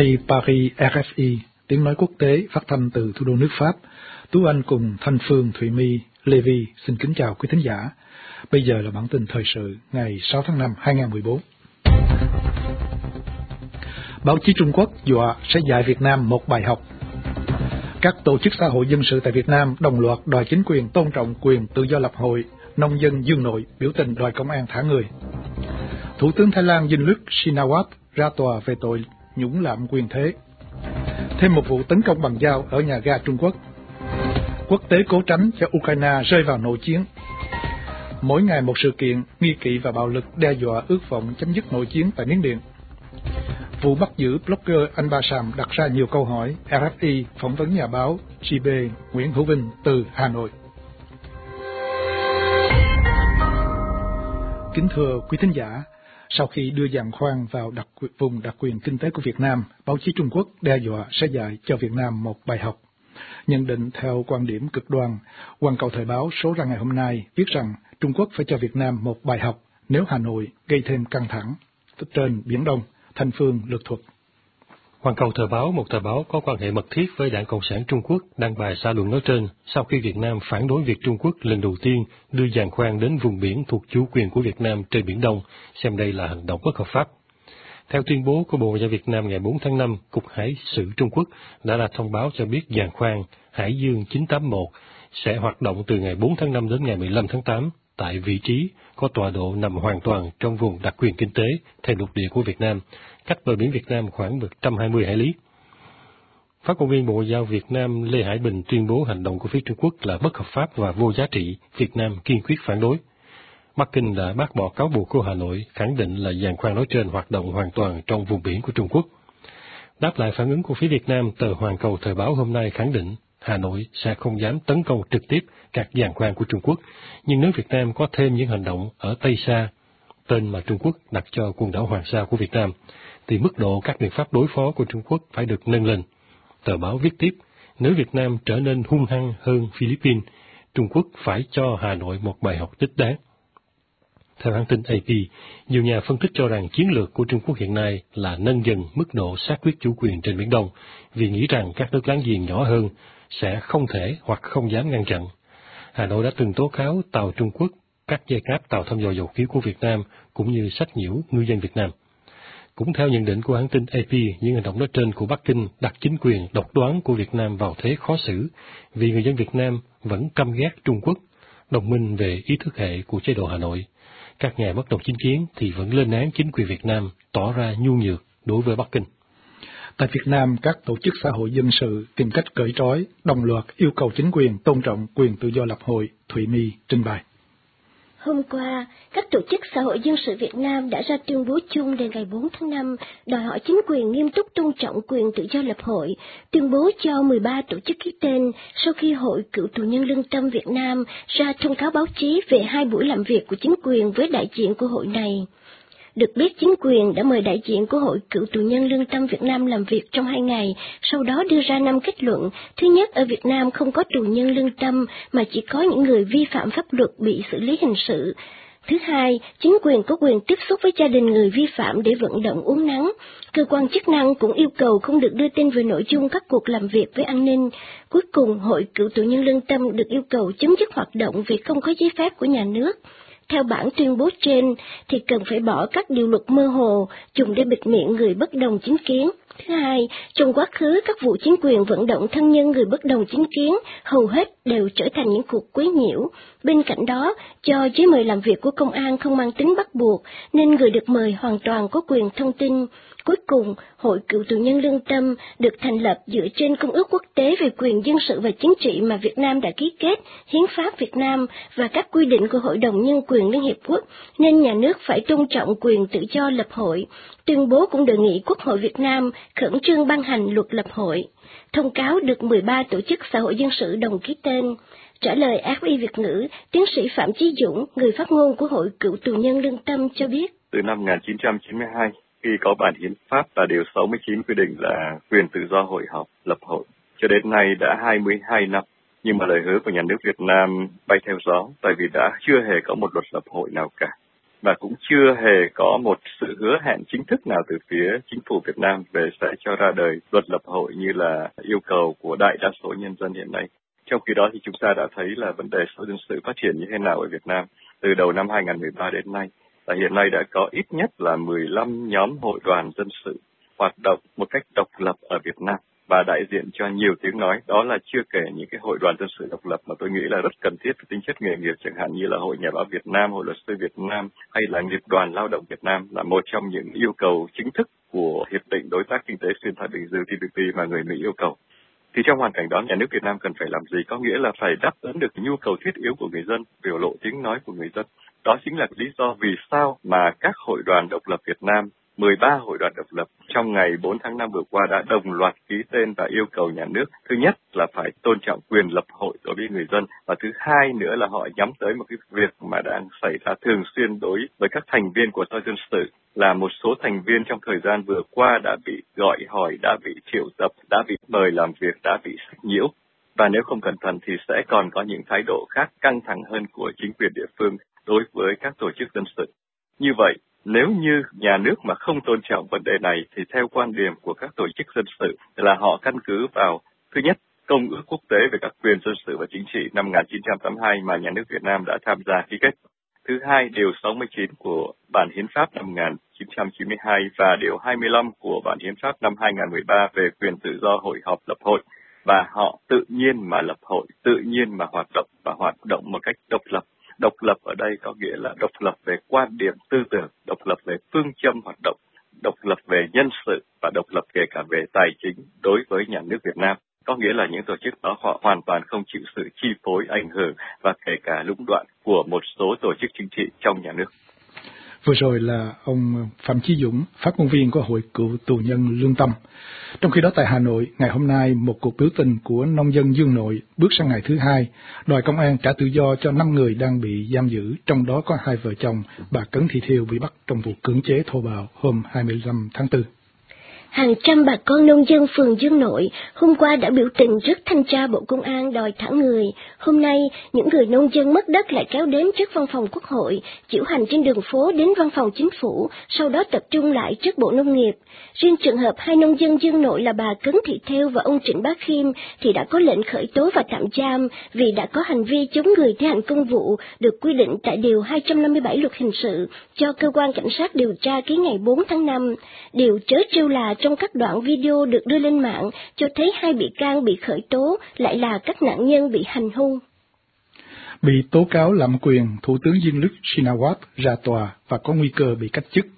Đây Paris RFI, tiếng nói quốc tế phát thanh từ thủ đô nước Pháp. Tú Anh cùng Thanh Phương, Thụy My, Lê Vi xin kính chào quý thính giả. Bây giờ là bản tin thời sự ngày 6 tháng 5 2014. Báo chí Trung Quốc dọa sẽ dạy Việt Nam một bài học. Các tổ chức xã hội dân sự tại Việt Nam đồng loạt đòi chính quyền tôn trọng quyền tự do lập hội. Nông dân Dương Nội biểu tình đòi công an thả người. Thủ tướng Thái Lan Yingluck Shinawatra ra tòa về tội nhũng lạm quyền thế. Thêm một vụ tấn công bằng dao ở nhà ga Trung Quốc. Quốc tế cố tránh cho Ukraine rơi vào nội chiến. Mỗi ngày một sự kiện, nghi kỵ và bạo lực đe dọa ước vọng chấm dứt nội chiến tại Miến Điện. Vụ bắt giữ blogger Anh Ba Sàm đặt ra nhiều câu hỏi. RFI phỏng vấn nhà báo GB Nguyễn Hữu Vinh từ Hà Nội. Kính thưa quý thính giả, sau khi đưa giàn khoan vào vùng đặc quyền kinh tế của Việt Nam, báo chí Trung Quốc đe dọa sẽ dạy cho Việt Nam một bài học. Nhận định theo quan điểm cực đoan, Hoàn Cầu Thời báo số ra ngày hôm nay viết rằng Trung Quốc phải cho Việt Nam một bài học nếu Hà Nội gây thêm căng thẳng trên Biển Đông. Thanh Phương lược thuật. Hoàn Cầu Thời báo, một tờ báo có quan hệ mật thiết với Đảng Cộng sản Trung Quốc, đăng bài xã luận nói trên sau khi Việt Nam phản đối việc Trung Quốc lần đầu tiên đưa giàn khoan đến vùng biển thuộc chủ quyền của Việt Nam trên Biển Đông, xem đây là hành động bất hợp pháp. Theo tuyên bố của Bộ Ngoại giao Việt Nam ngày 4 tháng 5, Cục Hải sự Trung Quốc đã ra thông báo cho biết giàn khoan Hải Dương 981 sẽ hoạt động từ ngày 4 tháng 5 đến ngày 15 tháng 8 tại vị trí có tọa độ nằm hoàn toàn trong vùng đặc quyền kinh tế theo lục địa của Việt Nam, cách bờ biển Việt Nam khoảng 120 hải lý. Phát ngôn viên Bộ Ngoại giao Việt Nam Lê Hải Bình tuyên bố hành động của phía Trung Quốc là bất hợp pháp và vô giá trị, Việt Nam kiên quyết phản đối. Bắc Kinh đã bác bỏ cáo buộc của Hà Nội, khẳng định là giàn khoan nói trên hoạt động hoàn toàn trong vùng biển của Trung Quốc. Đáp lại phản ứng của phía Việt Nam, tờ Hoàn Cầu Thời báo hôm nay khẳng định Hà Nội sẽ không dám tấn công trực tiếp các giàn khoan của Trung Quốc, nhưng nếu Việt Nam có thêm những hành động ở Tây Sa, tên mà Trung Quốc đặt cho quần đảo Hoàng Sa của Việt Nam, thì mức độ các biện pháp đối phó của Trung Quốc phải được nâng lên. Tờ báo viết tiếp, nếu Việt Nam trở nên hung hăng hơn Philippines, Trung Quốc phải cho Hà Nội một bài học đích đáng. Theo hãng tin AP, nhiều nhà phân tích cho rằng chiến lược của Trung Quốc hiện nay là nâng dần mức độ xác quyết chủ quyền trên Biển Đông, vì nghĩ rằng các nước láng giềng nhỏ hơn sẽ không thể hoặc không dám ngăn chặn. Hà Nội đã từng tố cáo tàu Trung Quốc cắt dây cáp tàu thăm dò dầu khí của Việt Nam, cũng như sách nhiễu ngư dân Việt Nam. Cũng theo nhận định của hãng tin AP, những hành động nói trên của Bắc Kinh đặt chính quyền độc đoán của Việt Nam vào thế khó xử, vì người dân Việt Nam vẫn căm ghét Trung Quốc, đồng minh về ý thức hệ của chế độ Hà Nội. Các nhà bất đồng chính kiến thì vẫn lên án chính quyền Việt Nam tỏ ra nhu nhược đối với Bắc Kinh. Tại Việt Nam, các tổ chức xã hội dân sự tìm cách cởi trói, đồng loạt yêu cầu chính quyền tôn trọng quyền tự do lập hội. Thụy My trình bày. Hôm qua, các tổ chức xã hội dân sự Việt Nam đã ra tuyên bố chung đề ngày 4 tháng 5 đòi hỏi chính quyền nghiêm túc tôn trọng quyền tự do lập hội, tuyên bố cho 13 tổ chức ký tên sau khi Hội Cựu tù nhân lương tâm Việt Nam ra thông cáo báo chí về 2 buổi làm việc của chính quyền với đại diện của hội này. Được biết, chính quyền đã mời đại diện của Hội Cựu tù nhân lương tâm Việt Nam làm việc trong 2 ngày, sau đó đưa ra 5 kết luận. Thứ nhất, ở Việt Nam không có tù nhân lương tâm, mà chỉ có những người vi phạm pháp luật bị xử lý hình sự. Thứ hai, chính quyền có quyền tiếp xúc với gia đình người vi phạm để vận động uống nắng. Cơ quan chức năng cũng yêu cầu không được đưa tin về nội dung các cuộc làm việc với an ninh. Cuối cùng, Hội Cựu tù nhân lương tâm được yêu cầu chấm dứt hoạt động vì không có giấy phép của nhà nước. Theo bản tuyên bố trên, thì cần phải bỏ các điều luật mơ hồ, dùng để bịt miệng người bất đồng chính kiến. Thứ hai, trong quá khứ, các vụ chính quyền vận động thân nhân người bất đồng chính kiến hầu hết đều trở thành những cuộc quấy nhiễu. Bên cạnh đó, do giấy mời làm việc của công an không mang tính bắt buộc, nên người được mời hoàn toàn có quyền thông tin. Cuối cùng, Hội Cựu tù nhân lương tâm được thành lập dựa trên Công ước Quốc tế về quyền dân sự và chính trị mà Việt Nam đã ký kết, Hiến pháp Việt Nam và các quy định của Hội đồng Nhân quyền Liên Hiệp Quốc, nên nhà nước phải tôn trọng quyền tự do lập hội. Tuyên bố cũng đề nghị Quốc hội Việt Nam khẩn trương ban hành luật lập hội. Thông cáo được 13 tổ chức xã hội dân sự đồng ký tên. Trả lời RFI Việt ngữ, tiến sĩ Phạm Chí Dũng, người phát ngôn của Hội Cựu tù nhân lương tâm cho biết. Từ năm 1992, khi có bản hiến pháp và điều 69 quy định là quyền tự do hội họp, lập hội, cho đến nay đã 22 năm. Nhưng mà lời hứa của nhà nước Việt Nam bay theo gió, tại vì đã chưa hề có một luật lập hội nào cả. và cũng chưa hề có một sự hứa hẹn chính thức nào từ phía chính phủ Việt Nam về sẽ cho ra đời luật lập hội như là yêu cầu của đại đa số nhân dân hiện nay. Trong khi đó thì chúng ta đã thấy là vấn đề xã hội dân sự phát triển như thế nào ở Việt Nam từ đầu năm 2013 đến nay. Và hiện nay đã có ít nhất là 15 nhóm hội đoàn dân sự hoạt động một cách độc lập ở Việt Nam và đại diện cho nhiều tiếng nói. Đó là chưa kể những cái hội đoàn dân sự độc lập mà tôi nghĩ là rất cần thiết về tính chất nghề nghiệp, chẳng hạn như là Hội Nhà báo Việt Nam, Hội Luật sư Việt Nam hay là Nghiệp đoàn Lao động Việt Nam, là một trong những yêu cầu chính thức của Hiệp định Đối tác Kinh tế Xuyên Thái Bình Dương TPP mà người Mỹ yêu cầu. Thì trong hoàn cảnh đó, nhà nước Việt Nam cần phải làm gì? Có nghĩa là phải đáp ứng được nhu cầu thiết yếu của người dân, biểu lộ tiếng nói của người dân. Đó chính là lý do vì sao mà các hội đoàn độc lập Việt Nam, 13 hội đoàn độc lập trong ngày 4 tháng 5 vừa qua đã đồng loạt ký tên và yêu cầu nhà nước, thứ nhất là phải tôn trọng quyền lập hội đối với người dân, và thứ hai nữa là họ nhắm tới một cái việc mà đang xảy ra thường xuyên đối với các thành viên của xã hội dân sự, là một số thành viên trong thời gian vừa qua đã bị gọi hỏi, đã bị triệu tập, đã bị mời làm việc, đã bị sách nhiễu. Và nếu không cẩn thận thì sẽ còn có những thái độ khác căng thẳng hơn của chính quyền địa phương đối với các tổ chức dân sự. Như vậy, nếu như nhà nước mà không tôn trọng vấn đề này thì theo quan điểm của các tổ chức dân sự là họ căn cứ vào, thứ nhất, Công ước Quốc tế về các quyền dân sự và chính trị năm 1982 mà nhà nước Việt Nam đã tham gia ký kết. Thứ hai, Điều 69 của Bản Hiến pháp năm 1992 và Điều 25 của Bản Hiến pháp năm 2013 về quyền tự do hội họp lập hội. Và họ tự nhiên mà lập hội, tự nhiên mà hoạt động và hoạt động một cách độc lập. Độc lập ở đây có nghĩa là độc lập về quan điểm tư tưởng, độc lập về phương châm hoạt động, độc lập về nhân sự và độc lập kể cả về tài chính đối với nhà nước Việt Nam. Có nghĩa là những tổ chức đó họ hoàn toàn không chịu sự chi phối, ảnh hưởng và kể cả lũng đoạn của một số tổ chức chính trị trong nhà nước. Vừa rồi là ông Phạm Chí Dũng, phát ngôn viên của Hội Cựu Tù nhân Lương Tâm. Trong khi đó tại Hà Nội, ngày hôm nay, một cuộc biểu tình của nông dân Dương Nội bước sang ngày thứ hai, đòi công an trả tự do cho 5 người đang bị giam giữ, trong đó có 2 vợ chồng, bà Cấn Thị Thiêu bị bắt trong vụ cưỡng chế thô bạo hôm 25 tháng 4. Hàng trăm bà con nông dân phường Dương Nội hôm qua đã biểu tình trước thanh tra Bộ Công an đòi thả người. Hôm nay, những người nông dân mất đất lại kéo đến trước văn phòng Quốc hội, diễu hành trên đường phố đến văn phòng Chính phủ, sau đó tập trung lại trước Bộ Nông nghiệp. Riêng trường hợp 2 nông dân Dương Nội là bà Cấn Thị Thêu và ông Trịnh Bá Khiêm thì đã có lệnh khởi tố và tạm giam vì đã có hành vi chống người thi hành công vụ được quy định tại Điều 257 Luật Hình sự cho cơ quan cảnh sát điều tra ký ngày 4 tháng 5. Điều trớ trêu là trong các đoạn video được đưa lên mạng cho thấy 2 bị can bị khởi tố lại là các nạn nhân bị hành hung. Bị tố cáo lạm quyền, Thủ tướng Yingluck Shinawatra ra tòa và có nguy cơ bị cách chức.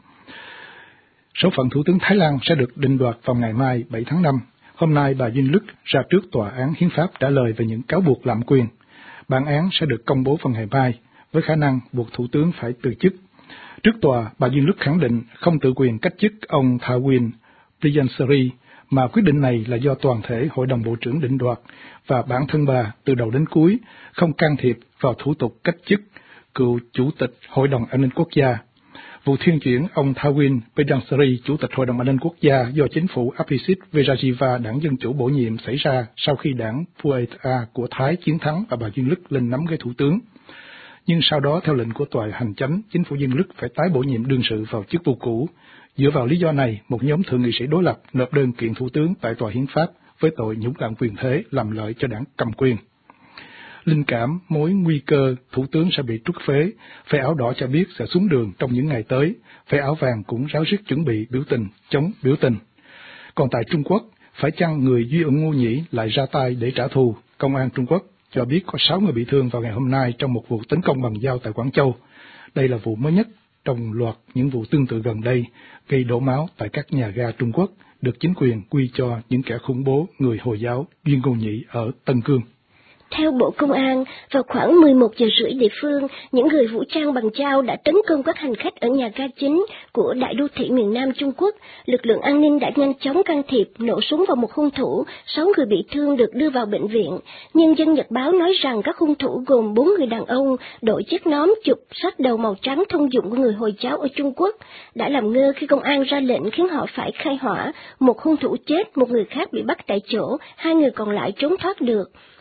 Số phận Thủ tướng Thái Lan sẽ được định đoạt vào ngày mai 7 tháng 5. Hôm nay bà Yingluck ra trước Tòa án Hiến pháp trả lời về những cáo buộc lạm quyền. Bản án sẽ được công bố vào ngày mai, với khả năng buộc Thủ tướng phải từ chức. Trước tòa, bà Yingluck khẳng định không tự quyền cách chức ông Thawin Priyansari, mà quyết định này là do toàn thể Hội đồng Bộ trưởng định đoạt, và bản thân bà từ đầu đến cuối không can thiệp vào thủ tục cách chức cựu Chủ tịch Hội đồng An ninh Quốc gia. Vụ thuyên chuyển ông Thawin Priyansari, Chủ tịch Hội đồng An ninh Quốc gia do chính phủ Abhisit Vejjajiva đảng Dân Chủ bổ nhiệm xảy ra sau khi đảng Pheu Thai của Thái chiến thắng và bà Yingluck lên nắm ghế thủ tướng. Nhưng sau đó, theo lệnh của Tòa Hành chánh, chính phủ Yingluck phải tái bổ nhiệm đương sự vào chức vụ cũ. Dựa vào lý do này, một nhóm thượng nghị sĩ đối lập nộp đơn kiện thủ tướng tại Tòa Hiến pháp với tội nhũng lạm quyền thế làm lợi cho đảng cầm quyền. Linh cảm mối nguy cơ thủ tướng sẽ bị truất phế, phe áo đỏ cho biết sẽ xuống đường trong những ngày tới, phe áo vàng cũng ráo riết chuẩn bị biểu tình, chống biểu tình. Còn tại Trung Quốc, phải chăng người Duy Ưng Ngô Nhĩ lại ra tay để trả thù? Công an Trung Quốc cho biết có 6 người bị thương vào ngày hôm nay trong một vụ tấn công bằng dao tại Quảng Châu. Đây là vụ mới nhất trong loạt những vụ tương tự gần đây, gây đổ máu tại các nhà ga Trung Quốc, được chính quyền quy cho những kẻ khủng bố người Hồi giáo Duy Ngô Nhĩ ở Tân Cương. Theo Bộ Công an, vào khoảng 11 giờ rưỡi địa phương, những người vũ trang bằng dao đã tấn công các hành khách ở nhà ga chính của đại đô thị miền Nam Trung Quốc. Lực lượng an ninh đã nhanh chóng can thiệp, nổ súng vào một hung thủ, 6 người bị thương được đưa vào bệnh viện. Nhân dân Nhật Báo nói rằng các hung thủ gồm 4 người đàn ông, đội chiếc nón chụp sách đầu màu trắng thông dụng của người Hồi giáo ở Trung Quốc, đã làm ngơ khi công an ra lệnh khiến họ phải khai hỏa. Một hung thủ chết, một người khác bị bắt tại chỗ, 2 người còn lại trốn thoát được.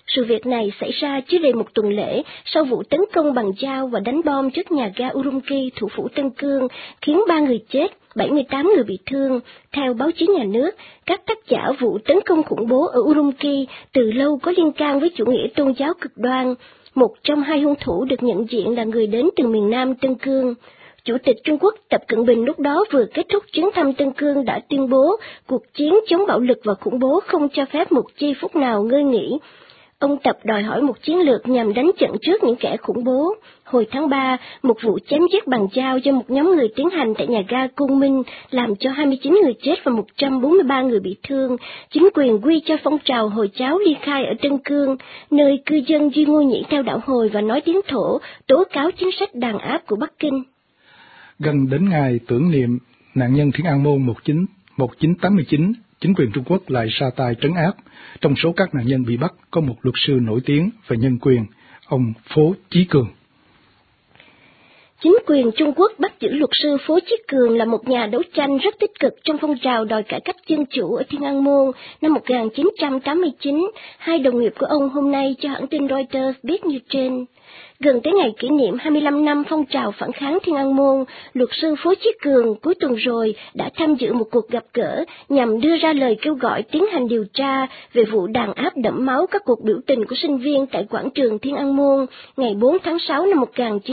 Sự việc này xảy ra chưa đầy một tuần lễ sau vụ tấn công bằng dao và đánh bom trước nhà ga Urumqi, thủ phủ Tân Cương, khiến 3 người chết, 78 người bị thương. Theo báo chí nhà nước, các tác giả vụ tấn công khủng bố ở Urumqi từ lâu có liên can với chủ nghĩa tôn giáo cực đoan. Một trong hai hung thủ được nhận diện là người đến từ miền Nam Tân Cương. Chủ tịch Trung Quốc Tập Cận Bình lúc đó vừa kết thúc chuyến thăm Tân Cương đã tuyên bố cuộc chiến chống bạo lực và khủng bố không cho phép một giây phút nào ngơi nghỉ. Ông Tập đòi hỏi một chiến lược nhằm đánh chặn trước những kẻ khủng bố. Hồi tháng 3, một vụ chém giết bằng dao do một nhóm người tiến hành tại nhà ga Côn Minh làm cho 29 người chết và 143 người bị thương. Chính quyền quy cho phong trào Hồi giáo ly khai ở Tân Cương, nơi cư dân duy ngô nhĩ theo đạo Hồi và nói tiếng Thổ, tố cáo chính sách đàn áp của Bắc Kinh. Gần đến ngày tưởng niệm nạn nhân Thiên An Môn 1989, chính quyền Trung Quốc lại ra tay trấn áp. Trong số các nạn nhân bị bắt có một luật sư nổi tiếng về nhân quyền, ông Phố Chí Cường. Chính quyền Trung Quốc bắt giữ luật sư Phố Chí Cường là một nhà đấu tranh rất tích cực trong phong trào đòi cải cách dân chủ ở Thiên An Môn năm 1989. Hai đồng nghiệp của ông hôm nay cho hãng tin Reuters biết như trên. Gần tới ngày kỷ niệm 25 năm phong trào phản kháng Thiên An Môn, luật sư Phố Chí Cường cuối tuần rồi đã tham dự một cuộc gặp gỡ nhằm đưa ra lời kêu gọi tiến hành điều tra về vụ đàn áp đẫm máu các cuộc biểu tình của sinh viên tại quảng trường Thiên An Môn ngày 4 tháng 6 năm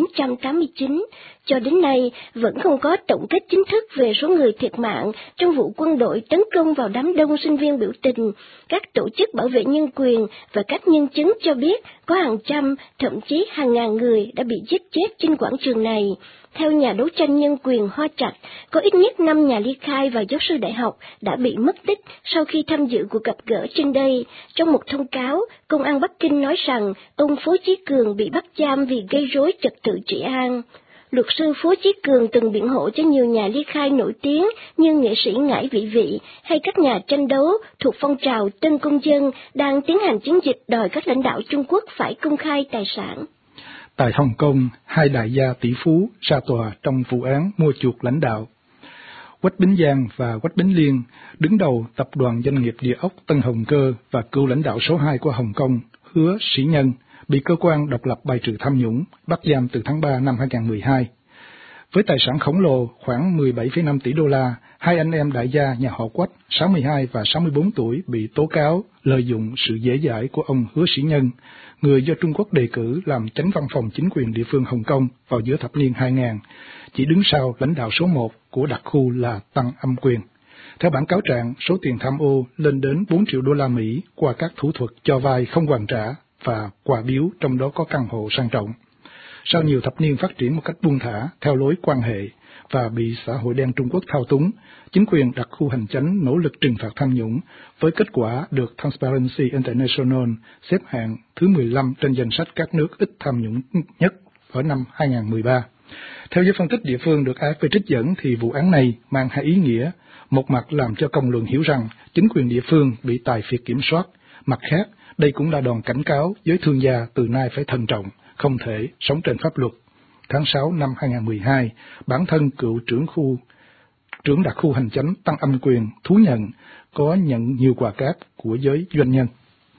1989. Cho đến nay, vẫn không có tổng kết chính thức về số người thiệt mạng trong vụ quân đội tấn công vào đám đông sinh viên biểu tình. Các tổ chức bảo vệ nhân quyền và các nhân chứng cho biết có hàng trăm, thậm chí hàng ngàn người đã bị giết chết trên quảng trường này. Theo nhà đấu tranh nhân quyền Hoa Trạch, có ít nhất 5 nhà ly khai và giáo sư đại học đã bị mất tích sau khi tham dự cuộc gặp gỡ trên đây. Trong một thông cáo, Công an Bắc Kinh nói rằng ông Phố Chí Cường bị bắt giam vì gây rối trật tự trị an. Luật sư Phố Chí Cường từng biện hộ cho nhiều nhà ly khai nổi tiếng như nghệ sĩ Ngải Vị Vị hay các nhà tranh đấu thuộc phong trào Tân Công dân đang tiến hành chiến dịch đòi các lãnh đạo Trung Quốc phải công khai tài sản. Tại Hồng Kông, hai đại gia tỷ phú ra tòa trong vụ án mua chuộc lãnh đạo. Quách Bính Giang và Quách Bính Liên, đứng đầu tập đoàn doanh nghiệp địa ốc Tân Hồng Cơ và cựu lãnh đạo số 2 của Hồng Kông, Hứa Sĩ Nhân, bị cơ quan độc lập bài trừ tham nhũng bắt giam từ tháng 3 năm 2012. Với tài sản khổng lồ khoảng 17,5 tỷ đô la, hai anh em đại gia nhà họ Quách 62 và 64 tuổi bị tố cáo lợi dụng sự dễ dãi của ông Hứa Sĩ Nhân, người do Trung Quốc đề cử làm chánh văn phòng chính quyền địa phương Hồng Kông vào giữa thập niên 2000, chỉ đứng sau lãnh đạo số 1 của đặc khu là Tăng Âm Quyền. Theo bản cáo trạng, số tiền tham ô lên đến 4 triệu đô la Mỹ qua các thủ thuật cho vay không hoàn trả và quà biếu, trong đó có căn hộ sang trọng. Sau nhiều thập niên phát triển một cách buông thả theo lối quan hệ và bị xã hội đen Trung Quốc thao túng, chính quyền đặc khu hành chánh nỗ lực trừng phạt tham nhũng, với kết quả được Transparency International xếp hạng thứ 15 trên danh sách các nước ít tham nhũng nhất ở năm 2013. Theo giới phân tích địa phương được AFP trích dẫn thì vụ án này mang hai ý nghĩa, một mặt làm cho công luận hiểu rằng chính quyền địa phương bị tài phiệt kiểm soát, mặt khác đây cũng là đòn cảnh cáo với thương gia từ nay phải thận trọng, không thể sống trên pháp luật. Tháng 6 năm 2012, bản thân cựu trưởng đặc khu hành chánh Tăng Âm Quyền thú nhận có nhận nhiều quà cáp của giới doanh nhân.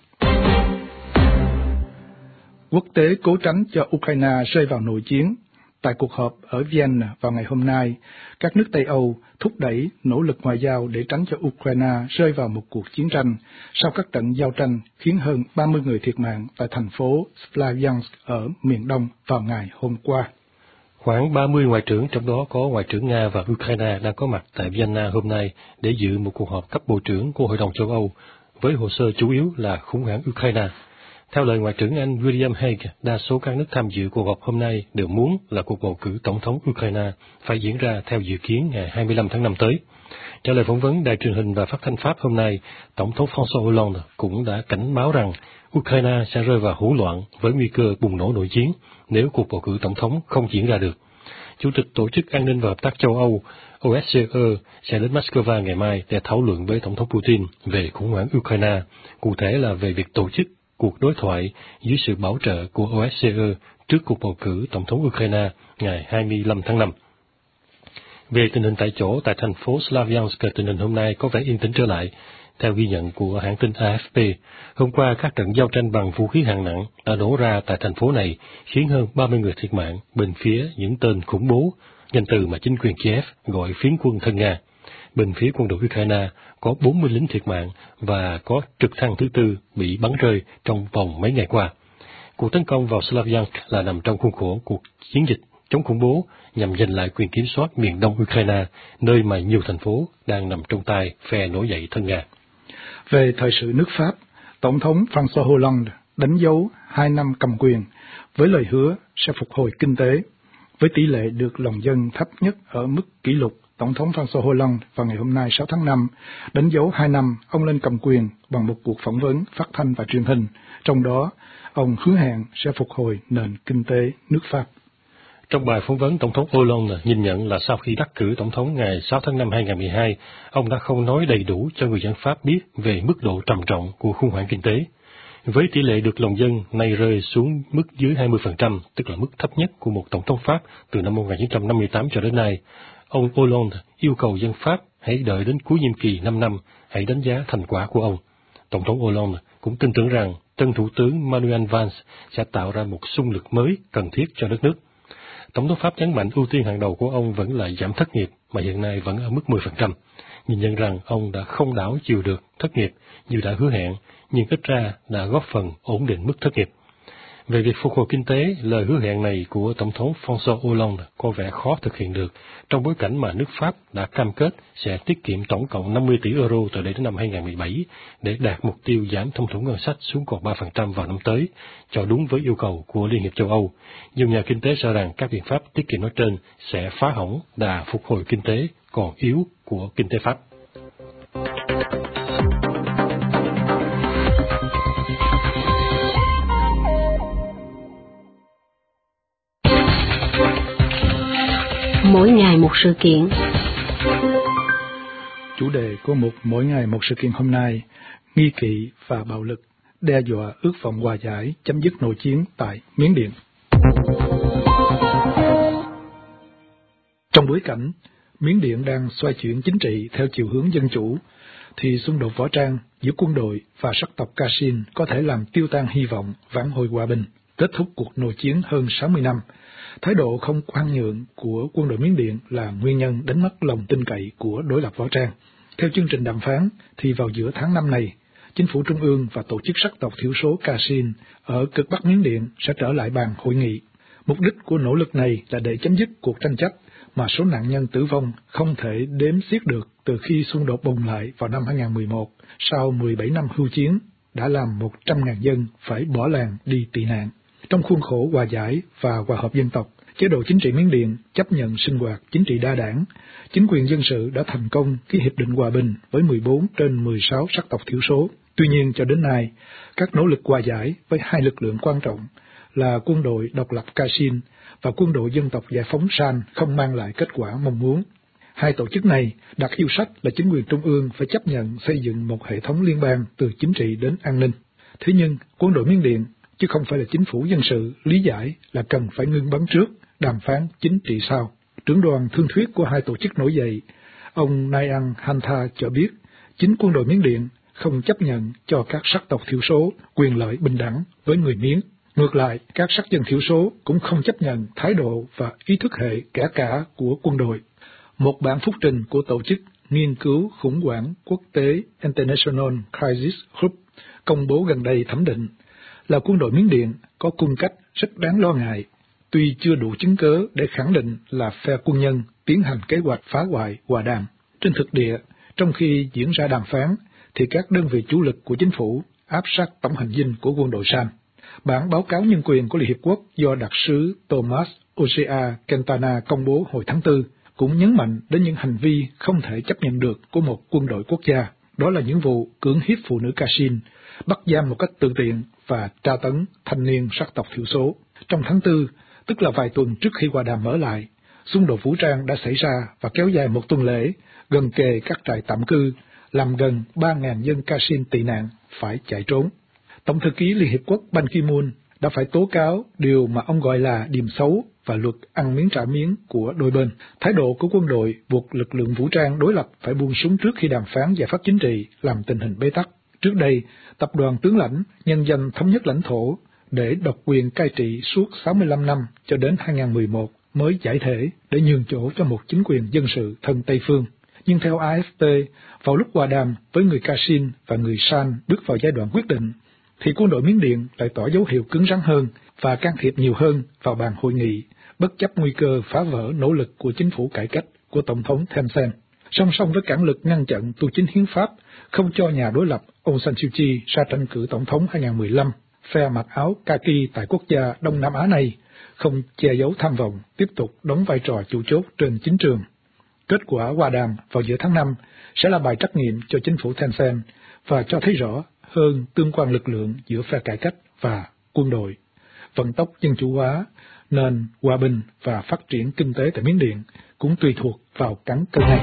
Quốc tế cố tránh cho Ukraine rơi vào nội chiến. Tại cuộc họp ở Vienna vào ngày hôm nay, các nước Tây Âu thúc đẩy nỗ lực ngoại giao để tránh cho Ukraine rơi vào một cuộc chiến tranh sau các trận giao tranh khiến hơn 30 người thiệt mạng tại thành phố Slavyansk ở miền Đông vào ngày hôm qua. Khoảng 30 ngoại trưởng, trong đó có Ngoại trưởng Nga và Ukraine, đang có mặt tại Vienna hôm nay để dự một cuộc họp cấp bộ trưởng của Hội đồng châu Âu, với hồ sơ chủ yếu là khủng hoảng Ukraine. Theo lời Ngoại trưởng Anh William Hague, đa số các nước tham dự cuộc họp hôm nay đều muốn là cuộc bầu cử tổng thống Ukraine phải diễn ra theo dự kiến ngày 25 tháng 5 tới. Trả lời phỏng vấn đài truyền hình và phát thanh Pháp hôm nay, Tổng thống François Hollande cũng đã cảnh báo rằng Ukraine sẽ rơi vào hỗn loạn với nguy cơ bùng nổ nội chiến nếu cuộc bầu cử tổng thống không diễn ra được. Chủ tịch Tổ chức An ninh và Hợp tác châu Âu OSCE sẽ đến Moscow ngày mai để thảo luận với Tổng thống Putin về khủng hoảng Ukraine, cụ thể là về việc tổ chức cuộc đối thoại dưới sự bảo trợ của OSCE trước cuộc bầu cử tổng thống Ukraine ngày 25 tháng 5. Về tình hình tại chỗ tại thành phố Slavyansk, tình hình hôm nay có vẻ yên tĩnh trở lại. Theo ghi nhận của hãng tin AFP, hôm qua các trận giao tranh bằng vũ khí hạng nặng đã nổ ra tại thành phố này, khiến hơn 30 người thiệt mạng bên phía những tên khủng bố, danh từ mà chính quyền Kiev gọi phiến quân thân Nga. Bên phía quân đội Ukraine có 40 lính thiệt mạng và có trực thăng thứ tư bị bắn rơi trong vòng mấy ngày qua. Cuộc tấn công vào Slavyansk là nằm trong khuôn khổ cuộc chiến dịch chống khủng bố nhằm giành lại quyền kiểm soát miền đông Ukraine, nơi mà nhiều thành phố đang nằm trong tay phe nổi dậy thân Nga. Về thời sự nước Pháp, Tổng thống François Hollande đánh dấu 2 năm cầm quyền với lời hứa sẽ phục hồi kinh tế. Với tỷ lệ được lòng dân thấp nhất ở mức kỷ lục, Tổng thống François Hollande vào ngày hôm nay 6 tháng 5 đánh dấu 2 năm ông lên cầm quyền bằng một cuộc phỏng vấn phát thanh và truyền hình, trong đó ông hứa hẹn sẽ phục hồi nền kinh tế nước Pháp. Trong bài phỏng vấn, Tổng thống Hollande nhìn nhận là sau khi đắc cử Tổng thống ngày 6 tháng 5 2012, ông đã không nói đầy đủ cho người dân Pháp biết về mức độ trầm trọng của khủng hoảng kinh tế. Với tỷ lệ được lòng dân nay rơi xuống mức dưới 20%, tức là mức thấp nhất của một Tổng thống Pháp từ năm 1958 cho đến nay, ông Hollande yêu cầu dân Pháp hãy đợi đến cuối nhiệm kỳ 5 năm, hãy đánh giá thành quả của ông. Tổng thống Hollande cũng tin tưởng rằng tân Thủ tướng Manuel Valls sẽ tạo ra một xung lực mới cần thiết cho đất nước. Tổng thống Pháp nhấn mạnh ưu tiên hàng đầu của ông vẫn là giảm thất nghiệp, mà hiện nay vẫn ở mức 10%. Nhìn nhận rằng ông đã không đảo chiều được thất nghiệp như đã hứa hẹn, nhưng ít ra đã góp phần ổn định mức thất nghiệp. Về việc phục hồi kinh tế, lời hứa hẹn này của Tổng thống François Hollande có vẻ khó thực hiện được, trong bối cảnh mà nước Pháp đã cam kết sẽ tiết kiệm tổng cộng 50 tỷ euro từ đây đến năm 2017 để đạt mục tiêu giảm thâm hụt ngân sách xuống còn 3% vào năm tới, cho đúng với yêu cầu của Liên hiệp châu Âu. Nhiều nhà kinh tế cho rằng các biện pháp tiết kiệm nói trên sẽ phá hỏng đà phục hồi kinh tế còn yếu của kinh tế Pháp. Mỗi ngày một sự kiện. Chủ đề của một mỗi ngày một sự kiện hôm nay: nghi kỵ và bạo lực đe dọa ước vọng hòa giải chấm dứt nội chiến tại Miến Điện. Trong bối cảnh Miến Điện đang xoay chuyển chính trị theo chiều hướng dân chủ, thì xung đột võ trang giữa quân đội và sắc tộc Kachin có thể làm tiêu tan hy vọng vãn hồi hòa bình, kết thúc cuộc nội chiến hơn 60 năm. Thái độ không khoan nhượng của quân đội Miến Điện là nguyên nhân đánh mất lòng tin cậy của đối lập võ trang. Theo chương trình đàm phán, thì vào giữa tháng 5 này, chính phủ trung ương và tổ chức sắc tộc thiểu số Kachin ở cực Bắc Miến Điện sẽ trở lại bàn hội nghị. Mục đích của nỗ lực này là để chấm dứt cuộc tranh chấp mà số nạn nhân tử vong không thể đếm xiết được từ khi xung đột bùng lại vào năm 2011, sau 17 năm hưu chiến, đã làm 100.000 dân phải bỏ làng đi tị nạn. Trong khuôn khổ hòa giải và hòa hợp dân tộc, chế độ chính trị Miến Điện chấp nhận sinh hoạt chính trị đa đảng. Chính quyền dân sự đã thành công ký hiệp định hòa bình với 14 trên 16 sắc tộc thiểu số. Tuy nhiên, cho đến nay, các nỗ lực hòa giải với hai lực lượng quan trọng là quân đội độc lập Kachin và quân đội dân tộc giải phóng San không mang lại kết quả mong muốn. Hai tổ chức này đặt yêu sách là chính quyền trung ương phải chấp nhận xây dựng một hệ thống liên bang từ chính trị đến an ninh. Thế nhưng, quân đội Miến Điện, chứ không phải là chính phủ dân sự, lý giải là cần phải ngưng bắn trước, đàm phán chính trị sau. Trưởng đoàn thương thuyết của hai tổ chức nổi dậy, ông Nayan Hantha cho biết, chính quân đội Miến Điện không chấp nhận cho các sắc tộc thiểu số quyền lợi bình đẳng với người Miến. Ngược lại, các sắc dân thiểu số cũng không chấp nhận thái độ và ý thức hệ kẻ cả của quân đội. Một bản phúc trình của tổ chức nghiên cứu khủng hoảng quốc tế International Crisis Group công bố gần đây thẩm định là quân đội Miến Điện có cung cách rất đáng lo ngại, tuy chưa đủ chứng cớ để khẳng định là phe quân nhân tiến hành kế hoạch phá hoại hòa đàm. Trên thực địa, trong khi diễn ra đàm phán, thì các đơn vị chủ lực của chính phủ áp sát tổng hành dinh của quân đội San. Bản báo cáo nhân quyền của Liên Hiệp Quốc do đặc sứ Thomas Osea Quintana công bố hồi tháng 4 cũng nhấn mạnh đến những hành vi không thể chấp nhận được của một quân đội quốc gia. Đó là những vụ cưỡng hiếp phụ nữ Kachin, bắt giam một cách tự tiện và tra tấn thanh niên sắc tộc thiểu số. Trong tháng 4, tức là vài tuần trước khi hòa đàm mở lại, xung đột vũ trang đã xảy ra và kéo dài một tuần lễ, gần kề các trại tạm cư, làm gần 3.000 dân Kachin tị nạn phải chạy trốn. Tổng thư ký Liên Hiệp Quốc Ban Ki-moon đã phải tố cáo điều mà ông gọi là điềm xấu và luật ăn miếng trả miếng của đôi bên. Thái độ của quân đội buộc lực lượng vũ trang đối lập phải buông súng trước khi đàm phán giải pháp chính trị, làm tình hình bế tắc. Trước đây, tập đoàn tướng lãnh nhân danh thống nhất lãnh thổ để độc quyền cai trị suốt 65 năm cho đến 2011 mới giải thể để nhường chỗ cho một chính quyền dân sự thân Tây phương. Nhưng theo AFP, vào lúc hòa đàm với người Kachin và người San bước vào giai đoạn quyết định, thì quân đội Miến Điện lại tỏ dấu hiệu cứng rắn hơn và can thiệp nhiều hơn vào bàn hội nghị, bất chấp nguy cơ phá vỡ nỗ lực của chính phủ cải cách của Tổng thống Thein Sein. Song song với cản lực ngăn chặn tu chính hiến pháp, không cho nhà đối lập Aung San Suu Kyi ra tranh cử Tổng thống 2015, phe mặc áo kaki tại quốc gia Đông Nam Á này không che giấu tham vọng tiếp tục đóng vai trò chủ chốt trên chính trường. Kết quả hòa đàm vào giữa tháng 5 sẽ là bài trắc nghiệm cho chính phủ Thein Sein và cho thấy rõ hơn tương quan lực lượng giữa phe cải cách và quân đội. Vận tốc dân chủ hóa, nên hòa bình và phát triển kinh tế tại Miến Điện cũng tùy thuộc vào cán cân này.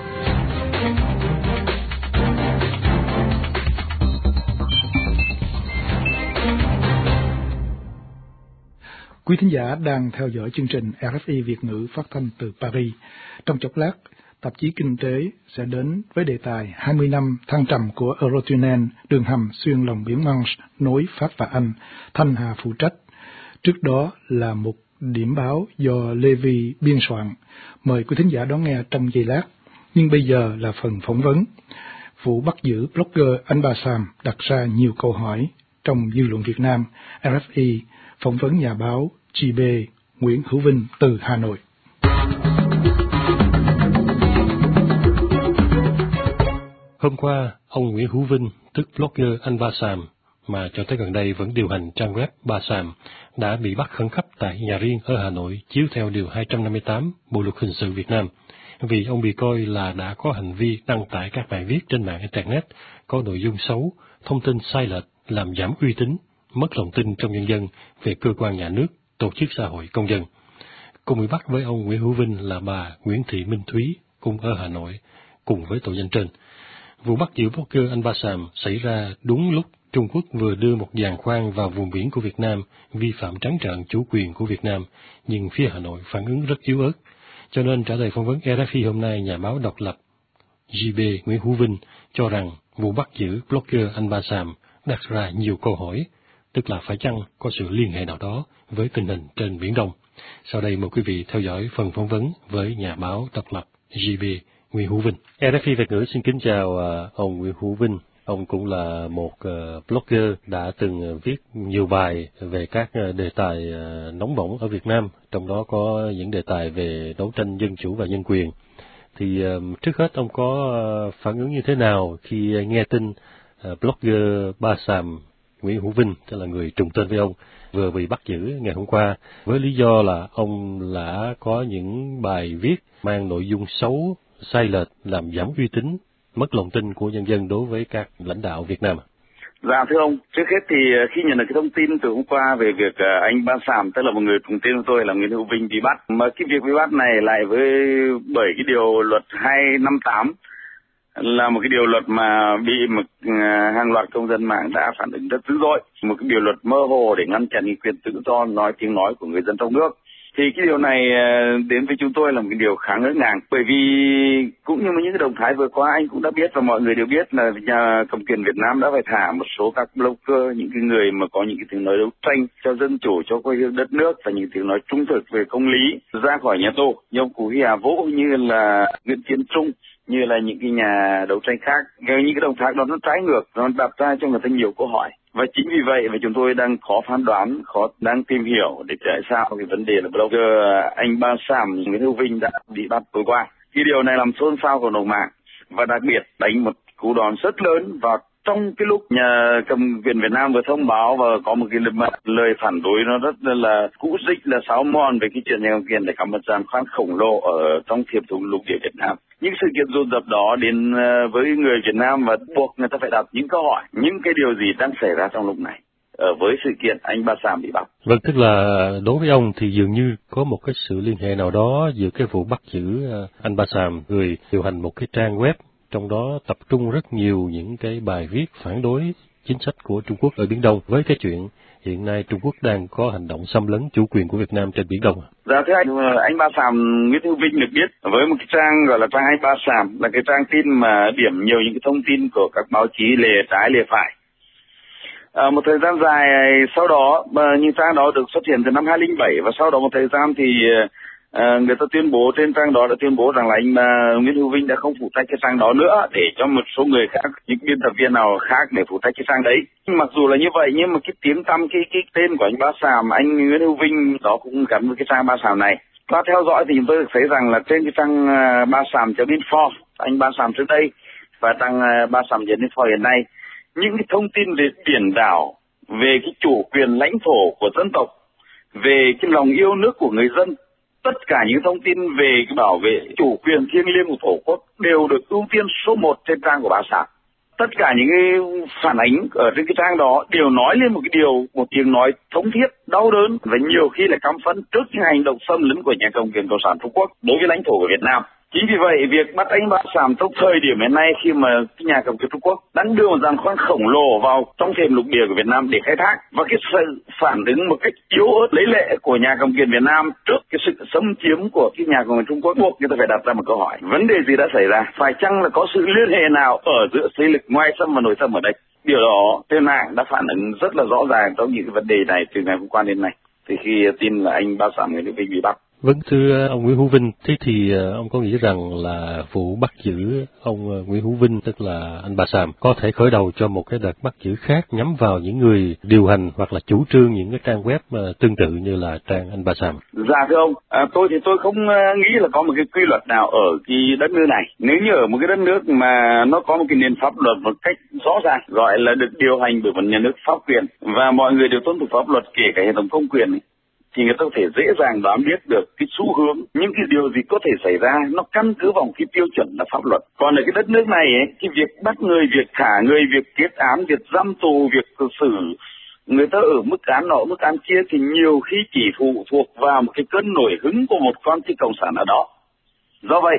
Quý thính giả đang theo dõi chương trình RFI Việt ngữ phát thanh từ Paris. Trong chốc lát, tạp chí Kinh tế sẽ đến với đề tài 20 năm thăng trầm của Eurotunnel, đường hầm xuyên lòng biển Manche nối Pháp và Anh, Thanh Hà phụ trách. Trước đó là một điểm báo do Lê Vi biên soạn. Mời quý thính giả đón nghe trong giây lát. Nhưng bây giờ là phần phỏng vấn. Vụ bắt giữ blogger Anh Ba Sam đặt ra nhiều câu hỏi trong dư luận Việt Nam. RFI phỏng vấn nhà báo GB Nguyễn Hữu Vinh từ Hà Nội. Hôm qua, ông Nguyễn Hữu Vinh, tức blogger Anh Ba Sam, mà cho tới gần đây vẫn điều hành trang web Ba Sam, đã bị bắt khẩn cấp tại nhà riêng ở Hà Nội chiếu theo Điều 258 Bộ Luật Hình sự Việt Nam, vì ông bị coi là đã có hành vi đăng tải các bài viết trên mạng Internet có nội dung xấu, thông tin sai lệch, làm giảm uy tín, mất lòng tin trong nhân dân về cơ quan nhà nước, tổ chức xã hội công dân. Cùng bị bắt với ông Nguyễn Hữu Vinh là bà Nguyễn Thị Minh Thúy, cùng ở Hà Nội, cùng với tội danh trên. Vụ bắt giữ blogger Anh Ba Sam xảy ra đúng lúc Trung Quốc vừa đưa một giàn khoan vào vùng biển của Việt Nam, vi phạm trắng trợn chủ quyền của Việt Nam, nhưng phía Hà Nội phản ứng rất yếu ớt. Cho nên trả lời phỏng vấn RFI hôm nay, nhà báo độc lập GB Nguyễn Hữu Vinh cho rằng vụ bắt giữ blogger Anh Ba Sam đặt ra nhiều câu hỏi, tức là phải chăng có sự liên hệ nào đó với tình hình trên Biển Đông. Sau đây mời quý vị theo dõi phần phỏng vấn với nhà báo độc lập GB Nguyễn Hữu Vinh. RFI Việt ngữ xin kính chào ông Nguyễn Hữu Vinh. Ông cũng là một blogger đã từng viết nhiều bài về các đề tài nóng bỏng ở Việt Nam, trong đó có những đề tài về đấu tranh dân chủ và nhân quyền. Thì trước hết ông có phản ứng như thế nào khi nghe tin blogger Ba Sam Nguyễn Hữu Vinh, tức là người trùng tên với ông, vừa bị bắt giữ ngày hôm qua với lý do là ông đã có những bài viết mang nội dung xấu, sai lệch, làm giảm uy tín, mất lòng tin của nhân dân đối với các lãnh đạo Việt Nam? Dạ thưa ông, trước hết thì khi nhận được cái thông tin từ hôm qua về việc anh Ba Sam, tức là một người cùng tên của tôi là Nguyễn Hữu Vinh bị bắt, mà cái việc bị bắt này lại bởi cái điều luật 258 là một cái điều luật mà bị hàng loạt công dân mạng đã phản ứng rất dữ dội, một cái điều luật mơ hồ để ngăn chặn quyền tự do nói tiếng nói của người dân trong nước. Thì cái điều này đến với chúng tôi là một cái điều khá ngỡ ngàng, bởi vì cũng như những cái động thái vừa qua anh cũng đã biết và mọi người đều biết là nhà cầm quyền Việt Nam đã phải thả một số các blogger, những cái người mà có những cái tiếng nói đấu tranh cho dân chủ, cho quê hương đất nước và những tiếng nói trung thực về công lý ra khỏi nhà tù, như ông Cú Hà Vũ, như là Nguyễn Tiến Trung, như là những cái nhà đấu tranh khác. Những cái động thái đó nó trái ngược, nó đặt ra cho người ta nhiều câu hỏi. Và chính vì vậy mà chúng tôi đang khó phán đoán, đang tìm hiểu để tại sao cái vấn đề là blogger anh Ba Sam Nguyễn Hữu Vinh đã bị bắt tối qua. Cái điều này làm xôn xao cộng đồng mạng và đặc biệt đánh một cú đòn rất lớn vào trong cái lúc nhà cầm quyền Việt Nam vừa thông báo và có một cái lời phản đối nó rất là cũ dích, là sáo mòn về cái chuyện nhà cầm quyền để có một giàn khoan khổng lồ ở trong thiệp thủ lục địa Việt Nam. Những sự kiện dồn dập đó đến với người Việt Nam và buộc người ta phải đặt những câu hỏi, những cái điều gì đang xảy ra trong lúc này với sự kiện anh Ba Sam bị bắt. Vâng, tức là đối với ông thì dường như có một cái sự liên hệ nào đó giữa cái vụ bắt giữ anh Ba Sam, người điều hành một cái trang web, trong đó tập trung rất nhiều những cái bài viết phản đối chính sách của Trung Quốc ở Biển Đông, với cái chuyện hiện nay Trung Quốc đang có hành động xâm lấn chủ quyền của Việt Nam trên Biển Đông? Dạ thưa anh Ba Sàm Nguyễn Hữu Vinh được biết với một cái trang gọi là trang Anh Ba Sàm, là cái trang tin mà điểm nhiều những cái thông tin của các báo chí lề trái lề phải. Một thời gian dài sau đó những trang đó được xuất hiện từ năm 2007, và sau đó một thời gian thì người ta tuyên bố, trên trang đó đã tuyên bố rằng là anh Nguyễn Hữu Vinh đã không phụ trách cái trang đó nữa, để cho một số người khác, những biên tập viên nào khác để phụ trách cái trang đấy. Mặc dù là như vậy nhưng mà cái tiếng tăm, cái tên của anh Ba Sàm, anh Nguyễn Hữu Vinh đó cũng gắn với cái trang Ba Sàm này. Qua theo dõi thì chúng tôi được thấy rằng là trên cái trang Ba Sàm.info, anh Ba Sàm trước đây, và trang Ba Sàm.info hiện nay, những cái thông tin về biển đảo, về cái chủ quyền lãnh thổ của dân tộc, về cái lòng yêu nước của người dân, tất cả những thông tin về cái bảo vệ chủ quyền thiêng liêng của Tổ quốc đều được ưu tiên số 1 trên trang của Ba Sàm. Tất cả những cái phản ánh ở trên cái trang đó đều nói lên một tiếng nói thống thiết, đau đớn và nhiều khi là căm phẫn trước những hành động xâm lấn của nhà cầm quyền Cộng sản Trung Quốc đối với lãnh thổ của Việt Nam. Chính vì vậy, việc bắt anh Ba Sàm trong thời điểm hiện nay, khi mà cái nhà cầm quyền Trung Quốc đang đưa một giàn khoan khổng lồ vào trong thềm lục địa của Việt Nam để khai thác, và cái sự phản ứng một cách yếu ớt lấy lệ của nhà cầm quyền Việt Nam trước cái sự xâm chiếm của cái nhà cầm quyền Trung Quốc, buộc người ta phải đặt ra một câu hỏi: vấn đề gì đã xảy ra? Phải chăng là có sự liên hệ nào ở giữa thế lực ngoài xâm và nội xâm ở đây? Điều đó trên mạng đã phản ứng rất là rõ ràng trong những cái vấn đề này từ ngày hôm qua đến nay, từ khi tin là anh Ba Sàm Nguyễn Hữu Vinh bị bắt. Vâng, thưa ông Nguyễn Hữu Vinh, thế thì ông có nghĩ rằng là vụ bắt giữ ông Nguyễn Hữu Vinh, tức là anh Ba Sàm, có thể khởi đầu cho một cái đợt bắt giữ khác nhắm vào những người điều hành hoặc là chủ trương những cái trang web tương tự như là trang anh Ba Sàm? Dạ thưa ông, tôi không nghĩ là có một cái quy luật nào ở cái đất nước này. Nếu như ở một cái đất nước mà nó có một cái nền pháp luật một cách rõ ràng, gọi là được điều hành bởi một nhà nước pháp quyền, và mọi người đều tuân thủ pháp luật, kể cả hệ thống công quyền ấy, thì người ta có thể dễ dàng đoán biết được cái xu hướng, những cái điều gì có thể xảy ra, nó căn cứ vào cái tiêu chuẩn là pháp luật. Còn ở cái đất nước này ấy, cái việc bắt người, việc thả người, việc kết án, việc giam tù, việc xử người ta ở mức án nọ mức án kia thì nhiều khi chỉ phụ thuộc vào một cái cơn nổi hứng của một con chức cộng sản ở đó. Do vậy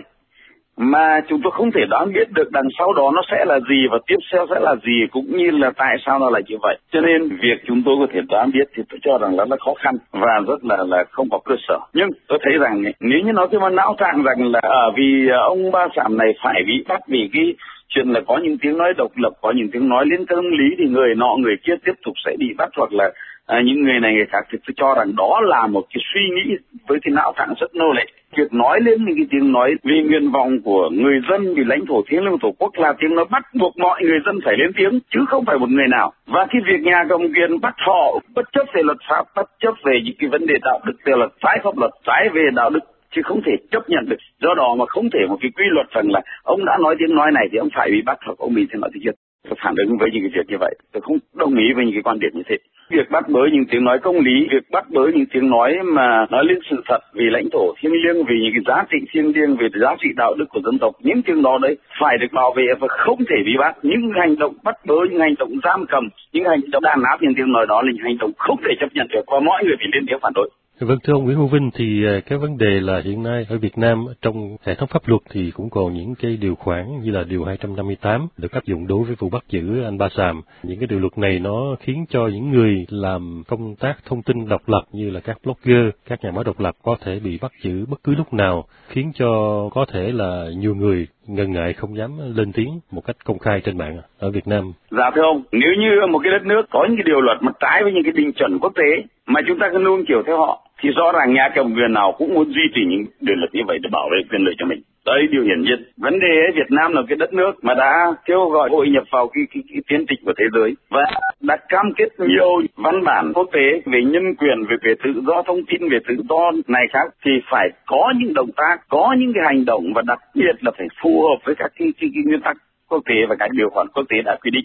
mà chúng tôi không thể đoán biết được đằng sau đó nó sẽ là gì và tiếp theo sẽ là gì, cũng như là tại sao nó lại như vậy. Cho nên việc chúng tôi có thể đoán biết thì tôi cho rằng là khó khăn và rất là không có cơ sở. Nhưng tôi thấy rằng nếu như nói cái mà não trạng rằng là vì ông Ba Sàm này phải bị bắt vì cái chuyện là có những tiếng nói độc lập, có những tiếng nói liên tâm lý, thì người nọ người kia tiếp tục sẽ bị bắt, hoặc là những người này người khác, thì tôi cho rằng đó là một cái suy nghĩ với cái não trạng rất nô lệ. Việc nói lên những cái tiếng nói vì nguyện vọng của người dân, vì lãnh thổ thiêng liêng của Tổ quốc là tiếng nói bắt buộc mọi người dân phải lên tiếng, chứ không phải một người nào. Và cái việc nhà cầm quyền bắt họ bất chấp về luật pháp, bất chấp về những cái vấn đề đạo đức, đều là trái pháp luật, trái về đạo đức, chứ không thể chấp nhận được. Do đó mà không thể một cái quy luật rằng là ông đã nói tiếng nói này thì ông phải bị bắt, hoặc ông bị thế nói thế kia. Tôi phản ứng với những cái việc như vậy, tôi không đồng ý với những cái quan điểm như thế. Việc bắt bớ những tiếng nói công lý, việc bắt bớ những tiếng nói mà nói lên sự thật vì lãnh thổ thiêng liêng, vì những cái giá trị thiêng liêng, về giá trị đạo đức của dân tộc, những tiếng đó đấy phải được bảo vệ và không thể bị bắt. Những hành động bắt bớ, những hành động giam cầm, những hành động đàn áp những tiếng nói đó là những hành động không thể chấp nhận được, và mọi người phải lên tiếng phản đối. Vâng, thưa ông Nguyễn Hữu Vinh, thì cái vấn đề là hiện nay ở Việt Nam trong hệ thống pháp luật thì cũng còn những cái điều khoản như là điều 258 được áp dụng đối với vụ bắt giữ anh Ba Sàm. Những cái điều luật này nó khiến cho những người làm công tác thông tin độc lập như là các blogger, các nhà báo độc lập có thể bị bắt giữ bất cứ lúc nào, khiến cho có thể là nhiều người ngần ngại không dám lên tiếng một cách công khai trên mạng ở Việt Nam. Dạ thưa ông, nếu như một cái đất nước có những cái điều luật mà trái với những cái định chuẩn quốc tế mà chúng ta cứ nuông chiều theo họ, thì rõ ràng nhà cầm quyền nào cũng muốn duy trì những điều luật như vậy để bảo vệ quyền lợi cho mình. Đây điều hiển nhiên. Vấn đề ấy, Việt Nam là cái đất nước mà đã kêu gọi hội nhập vào cái tiến trình của thế giới và đã cam kết nhiều văn bản quốc tế về nhân quyền, về tự do thông tin, về tự do này khác, thì phải có những động tác, có những cái hành động, và đặc biệt là phải phù hợp với các cái nguyên tắc quốc tế và các điều khoản quốc tế đã quy định.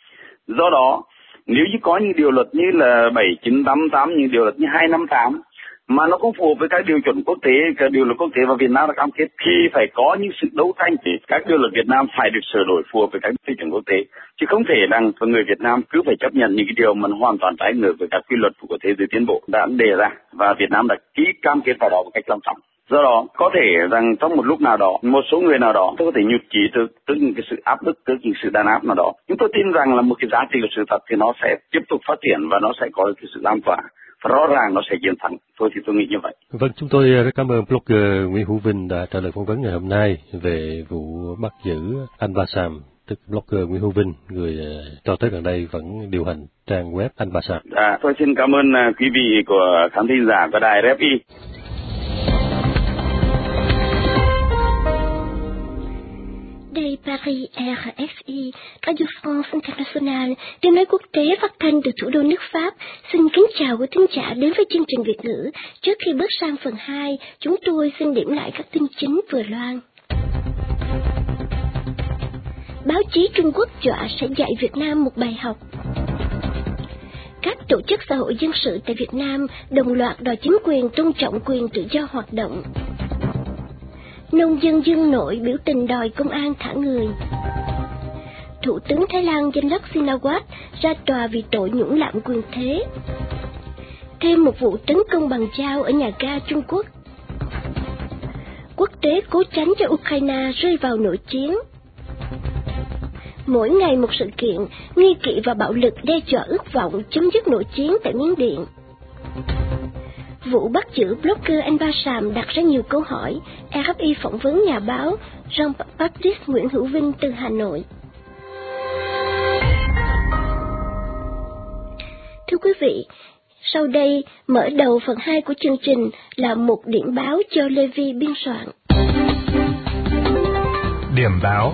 Do đó, nếu như có những điều luật như là 7988, những điều luật như 258 mà nó không phù hợp với các điều chuẩn quốc tế, các điều luật quốc tế và Việt Nam đã cam kết, thì phải có những sự đấu tranh để các điều luật Việt Nam phải được sửa đổi phù hợp với các tiêu chuẩn quốc tế, chứ không thể rằng người Việt Nam cứ phải chấp nhận những cái điều mà hoàn toàn trái ngược với các quy luật của thế giới tiến bộ đã đề ra và Việt Nam đã ký cam kết vào đó một cách long trọng. Do đó, có thể rằng trong một lúc nào đó, một số người nào đó có thể nhụt chí trước những cái sự áp bức, trước những sự đàn áp nào đó. Nhưng tôi tin rằng là một cái giá trị của sự thật thì nó sẽ tiếp tục phát triển và nó sẽ có cái sự lan tỏa. Và rõ ràng nó sẽ chiến thắng. Tôi nghĩ như vậy. Vâng, chúng tôi rất cảm ơn blogger Nguyễn Hữu Vinh đã trả lời phỏng vấn ngày hôm nay về vụ bắt giữ Anh Ba Sam, tức blogger Nguyễn Hữu Vinh, người cho tới gần đây vẫn điều hành trang web Anh Ba Sam. Tôi xin cảm ơn quý vị của khán thính giả của đài RFI. Đây Paris RFI, Radio France International, tiếng nói quốc tế phát thanh từ thủ đô nước Pháp. Xin kính chào quý thính giả đến với chương trình Việt ngữ. Trước khi bước sang phần 2, chúng tôi xin điểm lại các tin chính vừa loan. Báo chí Trung Quốc dọa sẽ dạy Việt Nam một bài học. Các tổ chức xã hội dân sự tại Việt Nam đồng loạt đòi chính quyền tôn trọng quyền tự do hoạt động. Nông dân Dương Nội biểu tình đòi công an thả người. Thủ tướng Thái Lan Yingluck Shinawatra ra tòa vì tội nhũng lạm quyền thế. Thêm một vụ tấn công bằng dao ở nhà ga Trung Quốc. Quốc tế cố tránh cho Ukraine rơi vào nội chiến. Mỗi ngày một sự kiện, nghi kỵ và bạo lực đe dọa ước vọng chấm dứt nội chiến tại Miến Điện. Vụ bắt giữ blogger Anh Ba Sam đặt ra nhiều câu hỏi. RFI phỏng vấn nhà báo Jean-Baptiste Nguyễn Hữu Vinh từ Hà Nội. Thưa quý vị, sau đây mở đầu phần 2 của chương trình là một điểm báo do Levi biên soạn. Điểm báo.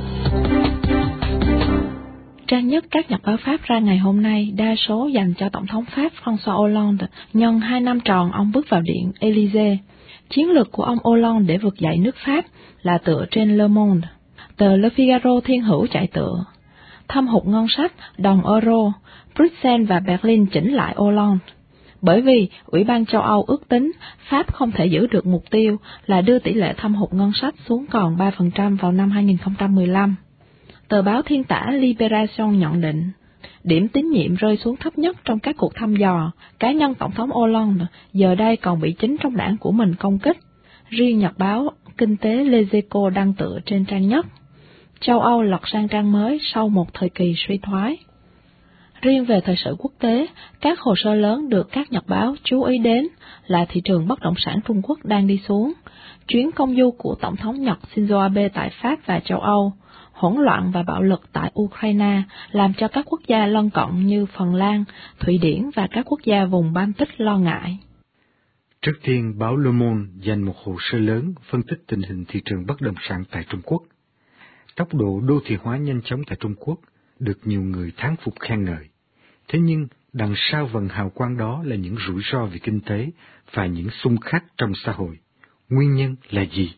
Trang nhất các nhật báo Pháp ra ngày hôm nay đa số dành cho Tổng thống Pháp François Hollande nhân 2 năm tròn ông bước vào Điện Élysée. Chiến lược của ông Hollande để vực dậy nước Pháp là tựa trên Le Monde. Tờ Le Figaro thiên hữu chạy tựa. Thâm hụt ngân sách, đồng euro, Bruxelles và Berlin chỉnh lại Hollande. Bởi vì Ủy ban châu Âu ước tính Pháp không thể giữ được mục tiêu là đưa tỷ lệ thâm hụt ngân sách xuống còn 3% vào năm 2015. Tờ báo thiên tả Libération nhận định, điểm tín nhiệm rơi xuống thấp nhất trong các cuộc thăm dò, cá nhân Tổng thống Hollande giờ đây còn bị chính trong đảng của mình công kích. Riêng nhật báo Kinh tế Les Echos đăng tựa trên trang nhất, châu Âu lật sang trang mới sau một thời kỳ suy thoái. Riêng về thời sự quốc tế, các hồ sơ lớn được các nhật báo chú ý đến là thị trường bất động sản Trung Quốc đang đi xuống, chuyến công du của Tổng thống Nhật Shinzo Abe tại Pháp và châu Âu, hỗn loạn và bạo lực tại Ukraine làm cho các quốc gia lân cận như Phần Lan, Thụy Điển và các quốc gia vùng Baltic lo ngại. Trước tiên, báo Le Monde dành một hồ sơ lớn phân tích tình hình thị trường bất động sản tại Trung Quốc. Tốc độ đô thị hóa nhanh chóng tại Trung Quốc được nhiều người thán phục khen ngợi. Thế nhưng, đằng sau vầng hào quang đó là những rủi ro về kinh tế và những xung khắc trong xã hội. Nguyên nhân là gì?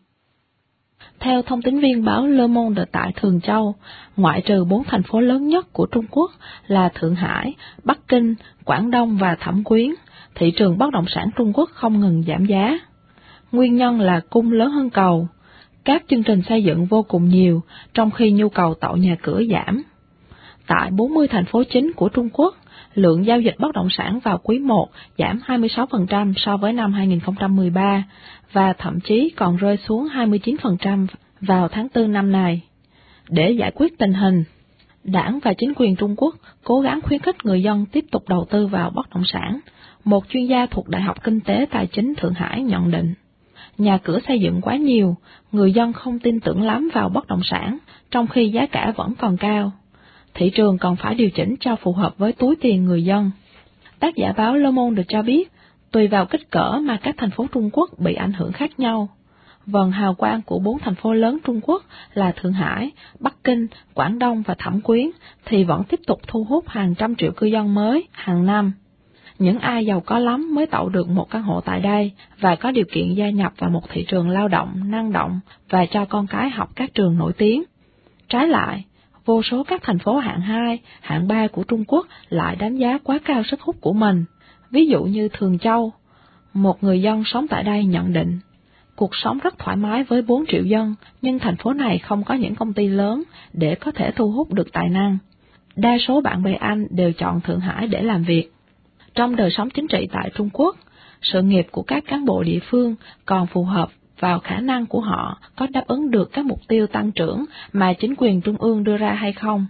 Theo thông tín viên báo Le Monde tại Thường Châu, ngoại trừ 4 thành phố lớn nhất của Trung Quốc là Thượng Hải, Bắc Kinh, Quảng Đông và Thẩm Quyến, thị trường bất động sản Trung Quốc không ngừng giảm giá. Nguyên nhân là cung lớn hơn cầu, các chương trình xây dựng vô cùng nhiều, trong khi nhu cầu tạo nhà cửa giảm. Tại 40 thành phố chính của Trung Quốc, lượng giao dịch bất động sản vào quý 1 giảm 26% so với năm 2013, và thậm chí còn rơi xuống 29% vào tháng 4 năm nay. Để giải quyết tình hình, Đảng và chính quyền Trung Quốc cố gắng khuyến khích người dân tiếp tục đầu tư vào bất động sản. Một chuyên gia thuộc Đại học Kinh tế Tài chính Thượng Hải nhận định, nhà cửa xây dựng quá nhiều, người dân không tin tưởng lắm vào bất động sản, trong khi giá cả vẫn còn cao. Thị trường còn phải điều chỉnh cho phù hợp với túi tiền người dân. Tác giả báo Le Monde cho biết, tùy vào kích cỡ mà các thành phố Trung Quốc bị ảnh hưởng khác nhau. Vầng hào quang của 4 thành phố lớn Trung Quốc là Thượng Hải, Bắc Kinh, Quảng Đông và Thẩm Quyến thì vẫn tiếp tục thu hút hàng trăm triệu cư dân mới hàng năm. Những ai giàu có lắm mới tạo được một căn hộ tại đây và có điều kiện gia nhập vào một thị trường lao động, năng động và cho con cái học các trường nổi tiếng. Trái lại, vô số các thành phố hạng 2, hạng 3 của Trung Quốc lại đánh giá quá cao sức hút của mình. Ví dụ như Thường Châu, một người dân sống tại đây nhận định, cuộc sống rất thoải mái với 4 triệu dân, nhưng thành phố này không có những công ty lớn để có thể thu hút được tài năng. Đa số bạn bè anh đều chọn Thượng Hải để làm việc. Trong đời sống chính trị tại Trung Quốc, sự nghiệp của các cán bộ địa phương còn phù hợp vào khả năng của họ có đáp ứng được các mục tiêu tăng trưởng mà chính quyền trung ương đưa ra hay không.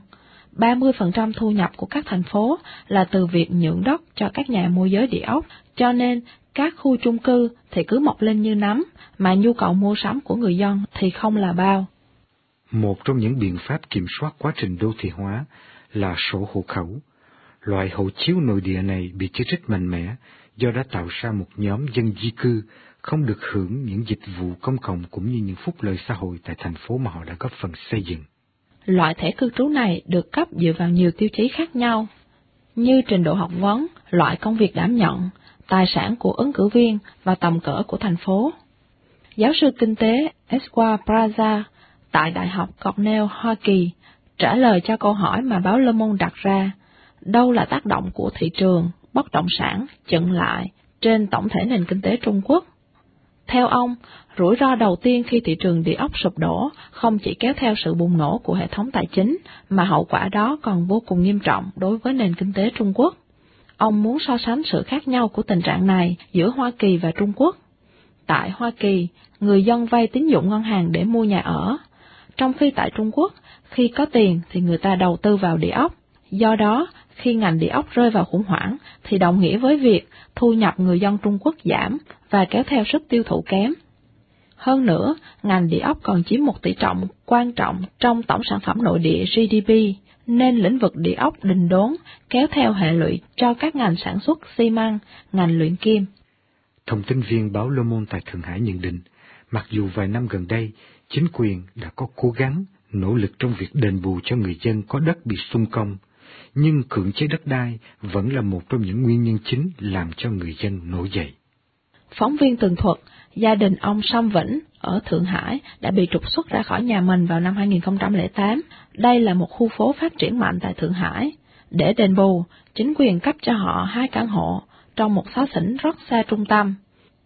30% thu nhập của các thành phố là từ việc nhượng đất cho các nhà môi giới địa ốc, cho nên các khu chung cư thì cứ mọc lên như nấm, mà nhu cầu mua sắm của người dân thì không là bao. Một trong những biện pháp kiểm soát quá trình đô thị hóa là sổ hộ khẩu. Loại hộ chiếu nội địa này bị chỉ trích mạnh mẽ do đã tạo ra một nhóm dân di cư không được hưởng những dịch vụ công cộng cũng như những phúc lợi xã hội tại thành phố mà họ đã góp phần xây dựng. Loại thẻ cư trú này được cấp dựa vào nhiều tiêu chí khác nhau, như trình độ học vấn, loại công việc đảm nhận, tài sản của ứng cử viên và tầm cỡ của thành phố. Giáo sư kinh tế Esquire Braza tại Đại học Cornell, Hoa Kỳ, trả lời cho câu hỏi mà báo Le Monde đặt ra, đâu là tác động của thị trường bất động sản chững lại trên tổng thể nền kinh tế Trung Quốc? Theo ông, rủi ro đầu tiên khi thị trường địa ốc sụp đổ không chỉ kéo theo sự bùng nổ của hệ thống tài chính, mà hậu quả đó còn vô cùng nghiêm trọng đối với nền kinh tế Trung Quốc. Ông muốn so sánh sự khác nhau của tình trạng này giữa Hoa Kỳ và Trung Quốc. Tại Hoa Kỳ, người dân vay tín dụng ngân hàng để mua nhà ở, trong khi tại Trung Quốc, khi có tiền thì người ta đầu tư vào địa ốc. Do đó, khi ngành địa ốc rơi vào khủng hoảng thì đồng nghĩa với việc thu nhập người dân Trung Quốc giảm và kéo theo sức tiêu thụ kém. Hơn nữa, ngành địa ốc còn chiếm một tỷ trọng quan trọng trong tổng sản phẩm nội địa GDP, nên lĩnh vực địa ốc đình đốn kéo theo hệ lụy cho các ngành sản xuất xi măng, ngành luyện kim. Thông tin viên báo Le Monde tại Thượng Hải nhận định, mặc dù vài năm gần đây, chính quyền đã có cố gắng, nỗ lực trong việc đền bù cho người dân có đất bị xung công, nhưng cưỡng chế đất đai vẫn là một trong những nguyên nhân chính làm cho người dân nổi dậy. Phóng viên tường thuật, gia đình ông Sâm Vĩnh ở Thượng Hải đã bị trục xuất ra khỏi nhà mình vào năm 2008. Đây là một khu phố phát triển mạnh tại Thượng Hải. Để đền bù, chính quyền cấp cho họ 2 căn hộ trong một xó xỉnh rất xa trung tâm.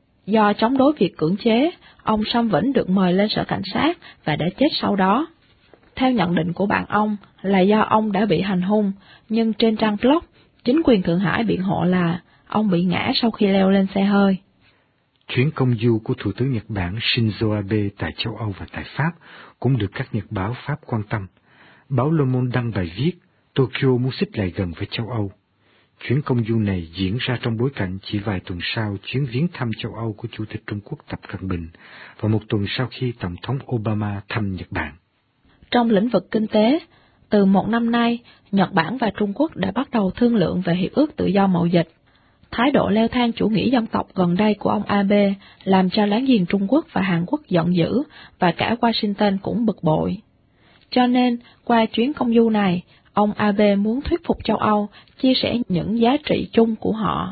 Do chống đối việc cưỡng chế, ông Sâm Vĩnh được mời lên sở cảnh sát và đã chết sau đó. Theo nhận định của bạn ông là do ông đã bị hành hung, nhưng trên trang blog, chính quyền Thượng Hải biện hộ là ông bị ngã sau khi leo lên xe hơi. Chuyến công du của Thủ tướng Nhật Bản Shinzo Abe tại châu Âu và tại Pháp cũng được các nhật báo Pháp quan tâm. Báo Le Monde đăng bài viết Tokyo muốn xích lại gần với châu Âu. Chuyến công du này diễn ra trong bối cảnh chỉ vài tuần sau chuyến viếng thăm châu Âu của Chủ tịch Trung Quốc Tập Cận Bình và một tuần sau khi Tổng thống Obama thăm Nhật Bản. Trong lĩnh vực kinh tế, từ một năm nay, Nhật Bản và Trung Quốc đã bắt đầu thương lượng về hiệp ước tự do mậu dịch. Thái độ leo thang chủ nghĩa dân tộc gần đây của ông Abe làm cho láng giềng Trung Quốc và Hàn Quốc giận dữ, và cả Washington cũng bực bội. Cho nên, qua chuyến công du này, ông Abe muốn thuyết phục châu Âu chia sẻ những giá trị chung của họ.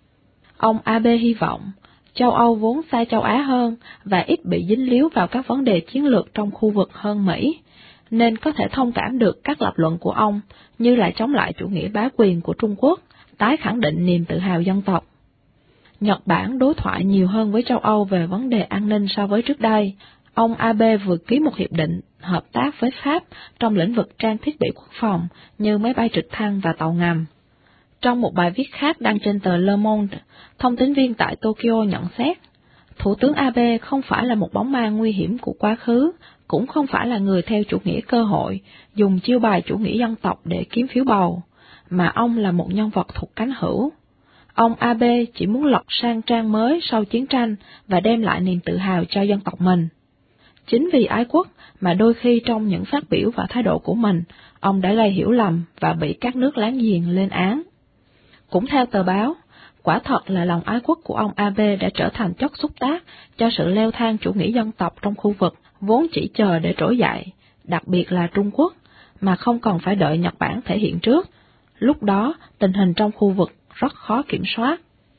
Ông Abe hy vọng châu Âu vốn xa châu Á hơn và ít bị dính líu vào các vấn đề chiến lược trong khu vực hơn Mỹ, nên có thể thông cảm được các lập luận của ông, như là chống lại chủ nghĩa bá quyền của Trung Quốc, tái khẳng định niềm tự hào dân tộc. Nhật Bản đối thoại nhiều hơn với châu Âu về vấn đề an ninh so với trước đây. Ông Abe vừa ký một hiệp định hợp tác với Pháp trong lĩnh vực trang thiết bị quốc phòng như máy bay trực thăng và tàu ngầm. Trong một bài viết khác đăng trên tờ Le Monde, thông tín viên tại Tokyo nhận xét, Thủ tướng Abe không phải là một bóng ma nguy hiểm của quá khứ, cũng không phải là người theo chủ nghĩa cơ hội, dùng chiêu bài chủ nghĩa dân tộc để kiếm phiếu bầu, mà ông là một nhân vật thuộc cánh hữu. Ông Abe chỉ muốn lật sang trang mới sau chiến tranh và đem lại niềm tự hào cho dân tộc mình. Chính vì ái quốc mà đôi khi trong những phát biểu và thái độ của mình, ông đã gây hiểu lầm và bị các nước láng giềng lên án. Cũng theo tờ báo, quả thật là lòng ái quốc của ông Abe đã trở thành chất xúc tác cho sự leo thang chủ nghĩa dân tộc trong khu vực vốn chỉ chờ để trỗi dậy, đặc biệt là Trung Quốc, mà không cần phải đợi Nhật Bản thể hiện trước. Lúc đó, tình hình trong khu vực rất khó kiểm soát.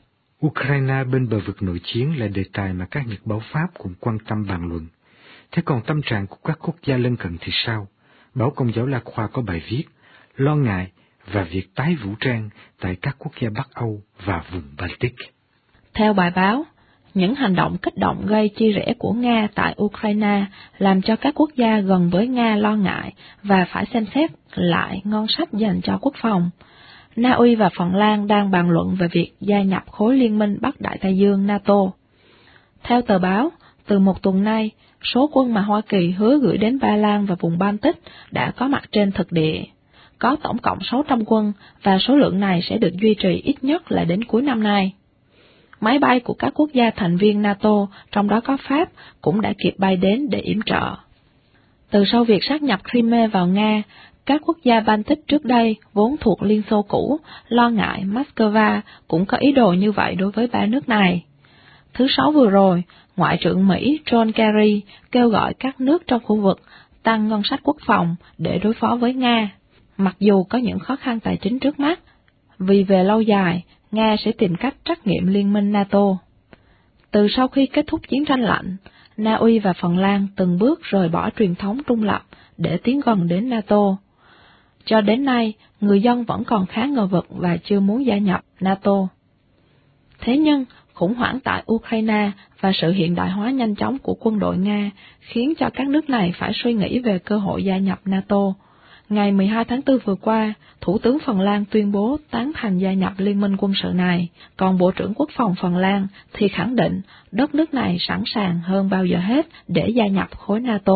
Ukraine bên bờ vực nội chiến là đề tài mà các nhật báo Pháp cũng quan tâm bàn luận. Thế còn tâm trạng của các quốc gia lân cận thì sao? Báo Công giáo La Croix có bài viết lo ngại và việc tái vũ trang tại các quốc gia Bắc Âu và vùng Baltic. Theo bài báo, những hành động kích động gây chia rẽ của Nga tại Ukraine làm cho các quốc gia gần với Nga lo ngại và phải xem xét lại ngân sách dành cho quốc phòng. Na Uy và Phần Lan đang bàn luận về việc gia nhập khối liên minh Bắc Đại Tây Dương NATO. Theo tờ báo, Từ một tuần nay, số quân mà Hoa Kỳ hứa gửi đến Ba Lan và vùng Baltic đã có mặt trên thực địa. Có tổng cộng 600 quân và số lượng này sẽ được duy trì ít nhất là đến cuối năm nay. Máy bay của các quốc gia thành viên NATO, trong đó có Pháp, cũng đã kịp bay đến để yểm trợ. Từ sau việc sáp nhập Crimea vào Nga, các quốc gia Baltic trước đây vốn thuộc Liên Xô cũ, lo ngại Moscow cũng có ý đồ như vậy đối với ba nước này. Thứ Sáu vừa rồi, Ngoại trưởng Mỹ John Kerry kêu gọi các nước trong khu vực tăng ngân sách quốc phòng để đối phó với Nga, mặc dù có những khó khăn tài chính trước mắt, vì về lâu dài, Nga sẽ tìm cách trắc nghiệm liên minh NATO. Từ sau khi kết thúc chiến tranh lạnh, Na Uy và Phần Lan từng bước rời bỏ truyền thống trung lập để tiến gần đến NATO. Cho đến nay, người dân vẫn còn khá ngờ vực và chưa muốn gia nhập NATO. Thế nhưng, khủng hoảng tại Ukraine và sự hiện đại hóa nhanh chóng của quân đội Nga khiến cho các nước này phải suy nghĩ về cơ hội gia nhập NATO. Ngày 12 tháng 4 vừa qua, Thủ tướng Phần Lan tuyên bố tán thành gia nhập liên minh quân sự này, còn Bộ trưởng Quốc phòng Phần Lan thì khẳng định đất nước này sẵn sàng hơn bao giờ hết để gia nhập khối NATO.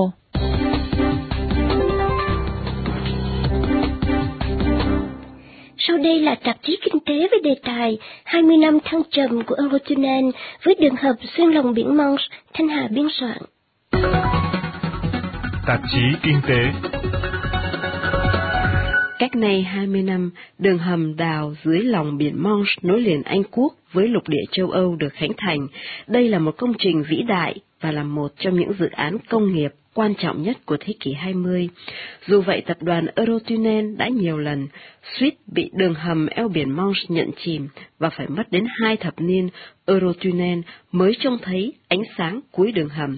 Sau đây là tạp chí kinh tế với đề tài 20 năm thăng trầm của Eurotunnel với đường hầm xuyên lòng biển Manche, Thanh Hà biên soạn. Tạp chí kinh tế. Cách nay 20 năm, đường hầm đào dưới lòng biển Manche nối liền Anh Quốc với lục địa châu Âu được khánh thành. Đây là một công trình vĩ đại và là một trong những dự án công nghiệp quan trọng nhất của thế kỷ 20. Dù vậy, tập đoàn Eurotunnel đã nhiều lần suýt bị đường hầm eo biển Manche nhận chìm và phải mất đến 2 thập niên Eurotunnel mới trông thấy ánh sáng cuối đường hầm.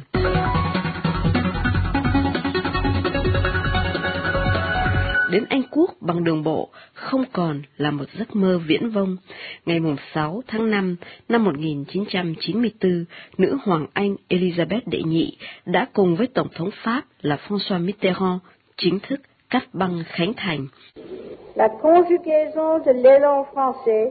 Đến Anh Quốc bằng đường bộ không còn là một giấc mơ viễn vông. Ngày 6 tháng 5 năm 1994, nữ hoàng Anh Elizabeth đệ nhị đã cùng với Tổng thống Pháp là François Mitterrand chính thức cắt băng khánh thành. La conjugaison de l'élan français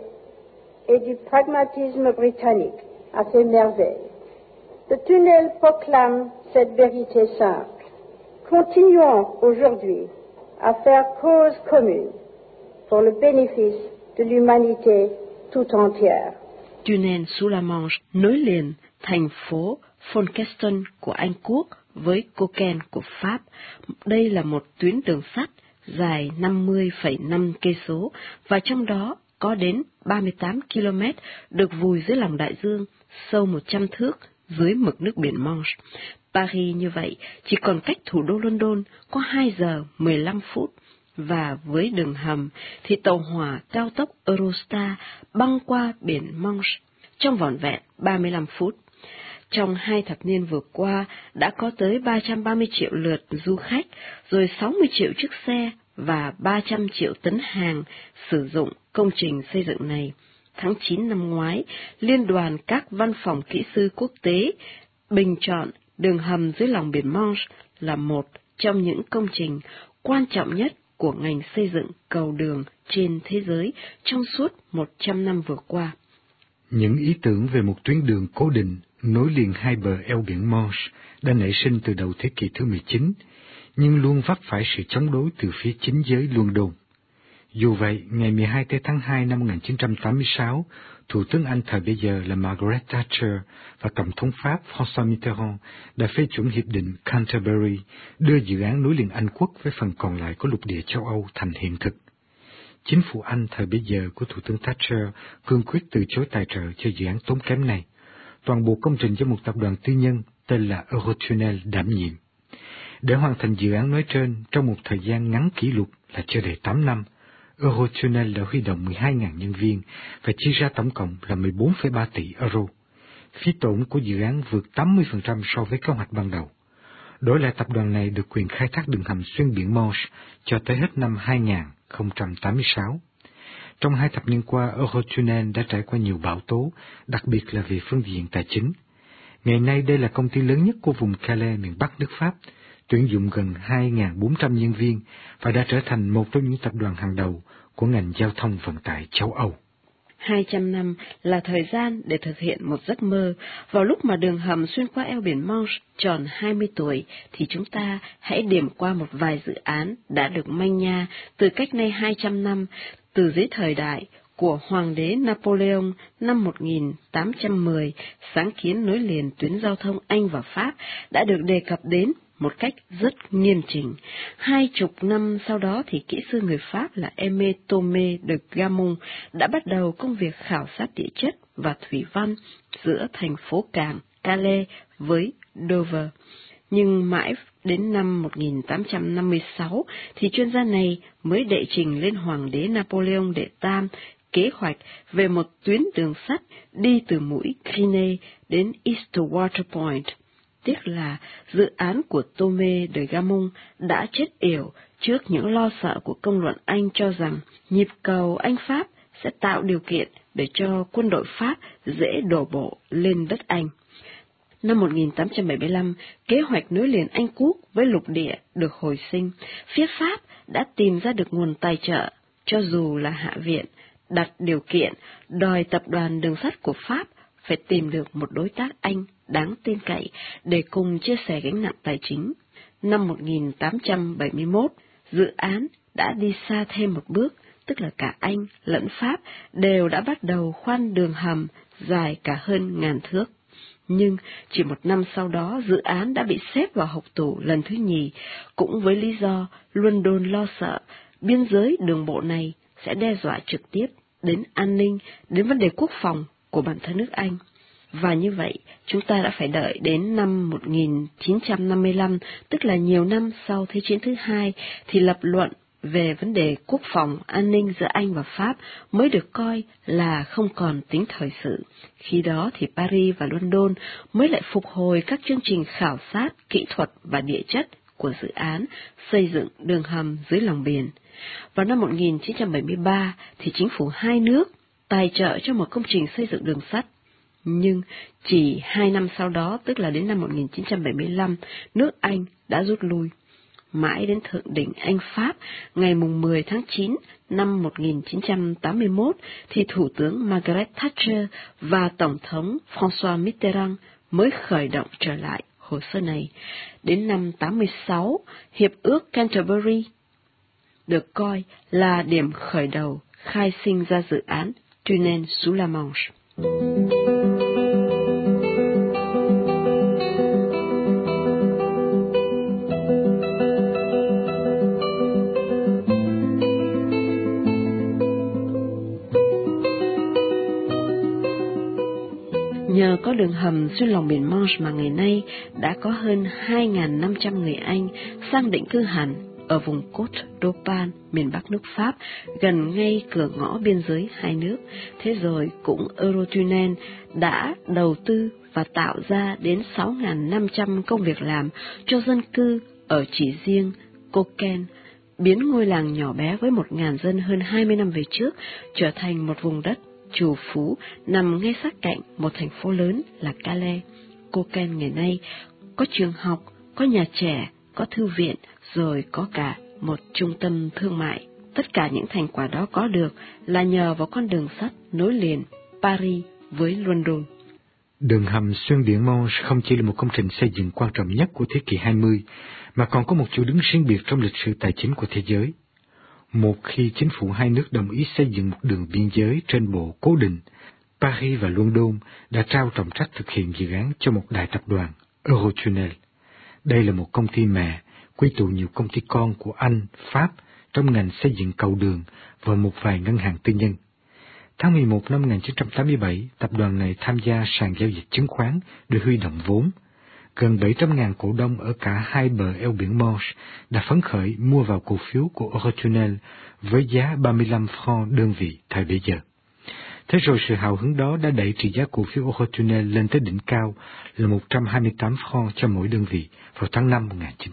et du pragmatisme britannique a fait merveille. Le tunnel proclame cette vérité simple. Continuons aujourd'hui à faire cause commune pour le bénéfice de l'humanité tout entière. Tunnel sous la Manche nối liền thành phố Folkestone của Anh Quốc với Coken của Pháp. Đây là một tuyến đường sắt dài 50,5 cây số và trong đó có đến 38 km được vùi dưới lòng đại dương, sâu 100 thước dưới mực nước biển Manche. Paris như vậy chỉ còn cách thủ đô London có 2 giờ 15 phút, và với đường hầm thì tàu hỏa cao tốc Eurostar băng qua biển Manche trong vỏn vẹn 35 phút. Trong 2 thập niên vừa qua đã có tới 330 triệu lượt du khách, rồi 60 triệu chiếc xe và 300 triệu tấn hàng sử dụng công trình xây dựng này. Tháng 9 năm ngoái, Liên đoàn các văn phòng kỹ sư quốc tế bình chọn đường hầm dưới lòng biển Manche là một trong những công trình quan trọng nhất của ngành xây dựng cầu đường trên thế giới trong suốt 100 năm vừa qua. Những ý tưởng về một tuyến đường cố định nối liền hai bờ eo biển Manche đã nảy sinh từ đầu thế kỷ thứ 19, nhưng luôn vấp phải sự chống đối từ phía chính giới London. Dù vậy, ngày 12 tháng 2 năm 1986, Thủ tướng Anh thời bấy giờ là Margaret Thatcher và Tổng thống Pháp François Mitterrand đã phê chuẩn hiệp định Canterbury, đưa dự án nối liền Anh Quốc với phần còn lại của lục địa châu Âu thành hiện thực. Chính phủ Anh thời bấy giờ của Thủ tướng Thatcher cương quyết từ chối tài trợ cho dự án tốn kém này. Toàn bộ công trình do một tập đoàn tư nhân tên là Eurotunnel đảm nhiệm. Để hoàn thành dự án nói trên trong một thời gian ngắn kỷ lục là chưa đầy 8 năm, Eurotunnel đã huy động 12.000 nhân viên và chi ra tổng cộng là 14,3 tỷ euro. Phí tổn của dự án vượt 80% so với kế hoạch ban đầu. Đổi lại tập đoàn này được quyền khai thác đường hầm xuyên biển Manche cho tới hết năm 2086. Trong 2 thập niên qua, Eurotunnel đã trải qua nhiều bão tố, đặc biệt là về phương diện tài chính. Ngày nay đây là công ty lớn nhất của vùng Calais, miền Bắc nước Pháp, tuyển dụng gần 2.400 nhân viên và đã trở thành một trong những tập đoàn hàng đầu của ngành giao thông vận tải châu Âu. 200 năm là thời gian để thực hiện một giấc mơ. Vào lúc mà đường hầm xuyên qua eo biển Manche tròn 20 tuổi, thì chúng ta hãy điểm qua một vài dự án đã được manh nha từ cách nay 200 năm, từ dưới thời đại của Hoàng đế Napoleon năm 1810, sáng kiến nối liền tuyến giao thông Anh và Pháp đã được đề cập đến một cách rất nghiêm chỉnh. 20 năm sau đó thì kỹ sư người Pháp là Aimé Thomas de Gamon đã bắt đầu công việc khảo sát địa chất và thủy văn giữa thành phố cảng Calais với Dover. Nhưng mãi đến năm 1856 thì chuyên gia này mới đệ trình lên Hoàng đế Napoleon đệ Tam kế hoạch về một tuyến đường sắt đi từ mũi Grenée đến Eastwater Point. Tiếc là dự án của Thomas de Gamon đã chết yểu trước những lo sợ của công luận Anh cho rằng nhịp cầu Anh-Pháp sẽ tạo điều kiện để cho quân đội Pháp dễ đổ bộ lên đất Anh. Năm 1875, kế hoạch nối liền Anh Quốc với lục địa được hồi sinh. Phía Pháp đã tìm ra được nguồn tài trợ, cho dù là Hạ viện, đặt điều kiện đòi tập đoàn đường sắt của Pháp phải tìm được một đối tác Anh đáng tin cậy để cùng chia sẻ gánh nặng tài chính. Năm 1871, dự án đã đi xa thêm một bước, tức là cả Anh lẫn Pháp đều đã bắt đầu khoan đường hầm dài cả hơn 1000 thước. Nhưng chỉ một năm sau đó, dự án đã bị xếp vào hộc tủ lần thứ nhì, cũng với lý do London lo sợ biên giới đường bộ này sẽ đe dọa trực tiếp đến an ninh, đến vấn đề quốc phòng của bản thân nước Anh. Và như vậy, chúng ta đã phải đợi đến năm 1955, tức là nhiều năm sau Thế chiến thứ hai, thì lập luận về vấn đề quốc phòng, an ninh giữa Anh và Pháp mới được coi là không còn tính thời sự. Khi đó thì Paris và London mới lại phục hồi các chương trình khảo sát, kỹ thuật và địa chất của dự án xây dựng đường hầm dưới lòng biển. Vào năm 1973 thì chính phủ hai nước tài trợ cho một công trình xây dựng đường sắt. Nhưng chỉ 2 năm sau đó, tức là đến năm 1975, nước Anh đã rút lui. Mãi đến thượng đỉnh Anh-Pháp ngày 10 tháng 9 năm 1981 thì Thủ tướng Margaret Thatcher và Tổng thống François Mitterrand mới khởi động trở lại hồ sơ này. Đến năm 86, Hiệp ước Canterbury được coi là điểm khởi đầu khai sinh ra dự án Tunnel sous la Manche. Nhờ có đường hầm xuyên lòng biển Manche mà ngày nay đã có hơn 2.500 người Anh sang định cư hẳn ở vùng Côte d'Opale, miền Bắc nước Pháp, gần ngay cửa ngõ biên giới hai nước. Thế rồi cũng Eurotunnel đã đầu tư và tạo ra đến 6.500 công việc làm cho dân cư ở chỉ riêng Coquin, biến ngôi làng nhỏ bé với 1.000 dân hơn 20 năm về trước trở thành một vùng đất trù phú nằm ngay sát cạnh một thành phố lớn là Calais. Coquin ngày nay có trường học, có nhà trẻ, có thư viện, rồi có cả một trung tâm thương mại. Tất cả những thành quả đó có được là nhờ vào con đường sắt nối liền Paris với London. Đường hầm xuyên biển Manche không chỉ là một công trình xây dựng quan trọng nhất của thế kỷ 20, mà còn có một chỗ đứng riêng biệt trong lịch sử tài chính của thế giới. Một khi chính phủ hai nước đồng ý xây dựng một đường biên giới trên bộ cố định, Paris và London đã trao trọng trách thực hiện dự án cho một đại tập đoàn, Eurotunnel. Đây là một công ty mẹ, quy tụ nhiều công ty con của Anh, Pháp trong ngành xây dựng cầu đường và một vài ngân hàng tư nhân. Tháng 11 năm 1987, tập đoàn này tham gia sàn giao dịch chứng khoán để huy động vốn. Gần 700.000 cổ đông ở cả hai bờ eo biển Manche đã phấn khởi mua vào cổ phiếu của Eurotunnel với giá 35 francs đơn vị thời bấy giờ. Thế rồi sự hào hứng đó đã đẩy trị giá cổ phiếu Eurotunnel lên tới đỉnh cao là 128 francs cho mỗi đơn vị vào tháng 5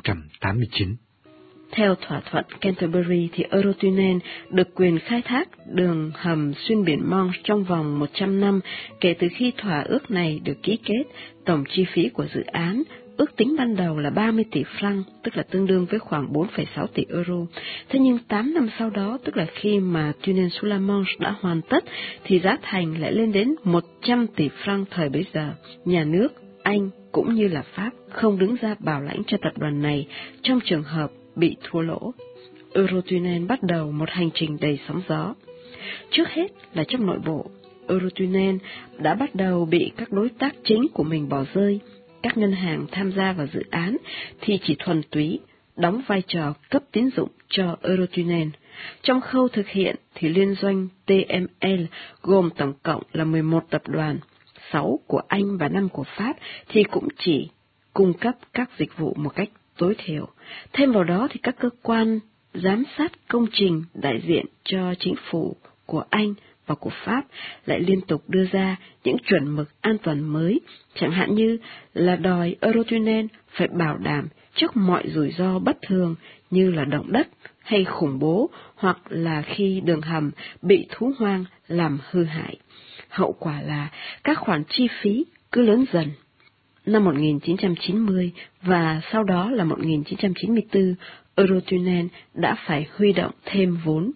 1989. Theo thỏa thuận Canterbury thì Eurotunnel được quyền khai thác đường hầm xuyên biển Manche trong vòng 100 năm kể từ khi thỏa ước này được ký kết. Tổng chi phí của dự án ước tính ban đầu là 30 tỷ franc, tức là tương đương với khoảng 4,6 tỷ euro. Thế nhưng 8 năm sau đó, tức là khi mà Tunnel sous la Manche đã hoàn tất, thì giá thành lại lên đến 100 tỷ franc thời bấy giờ. Nhà nước, Anh cũng như là Pháp không đứng ra bảo lãnh cho tập đoàn này trong trường hợp bị thua lỗ. Eurotunnel bắt đầu một hành trình đầy sóng gió. Trước hết là trong nội bộ, Eurotunnel đã bắt đầu bị các đối tác chính của mình bỏ rơi. Các ngân hàng tham gia vào dự án thì chỉ thuần túy đóng vai trò cấp tín dụng cho Eurotunnel. Trong khâu thực hiện thì liên doanh TML gồm tổng cộng là 11 tập đoàn, 6 của Anh và 5 của Pháp thì cũng chỉ cung cấp các dịch vụ một cách tối thiểu. Thêm vào đó thì các cơ quan giám sát công trình đại diện cho chính phủ của Anh và của Pháp lại liên tục đưa ra những chuẩn mực an toàn mới, chẳng hạn như là đòi Eurotunnel phải bảo đảm trước mọi rủi ro bất thường như là động đất hay khủng bố hoặc là khi đường hầm bị thú hoang làm hư hại. Hậu quả là các khoản chi phí cứ lớn dần. Năm 1990 và sau đó là 1994, Eurotunnel đã phải huy động thêm vốn.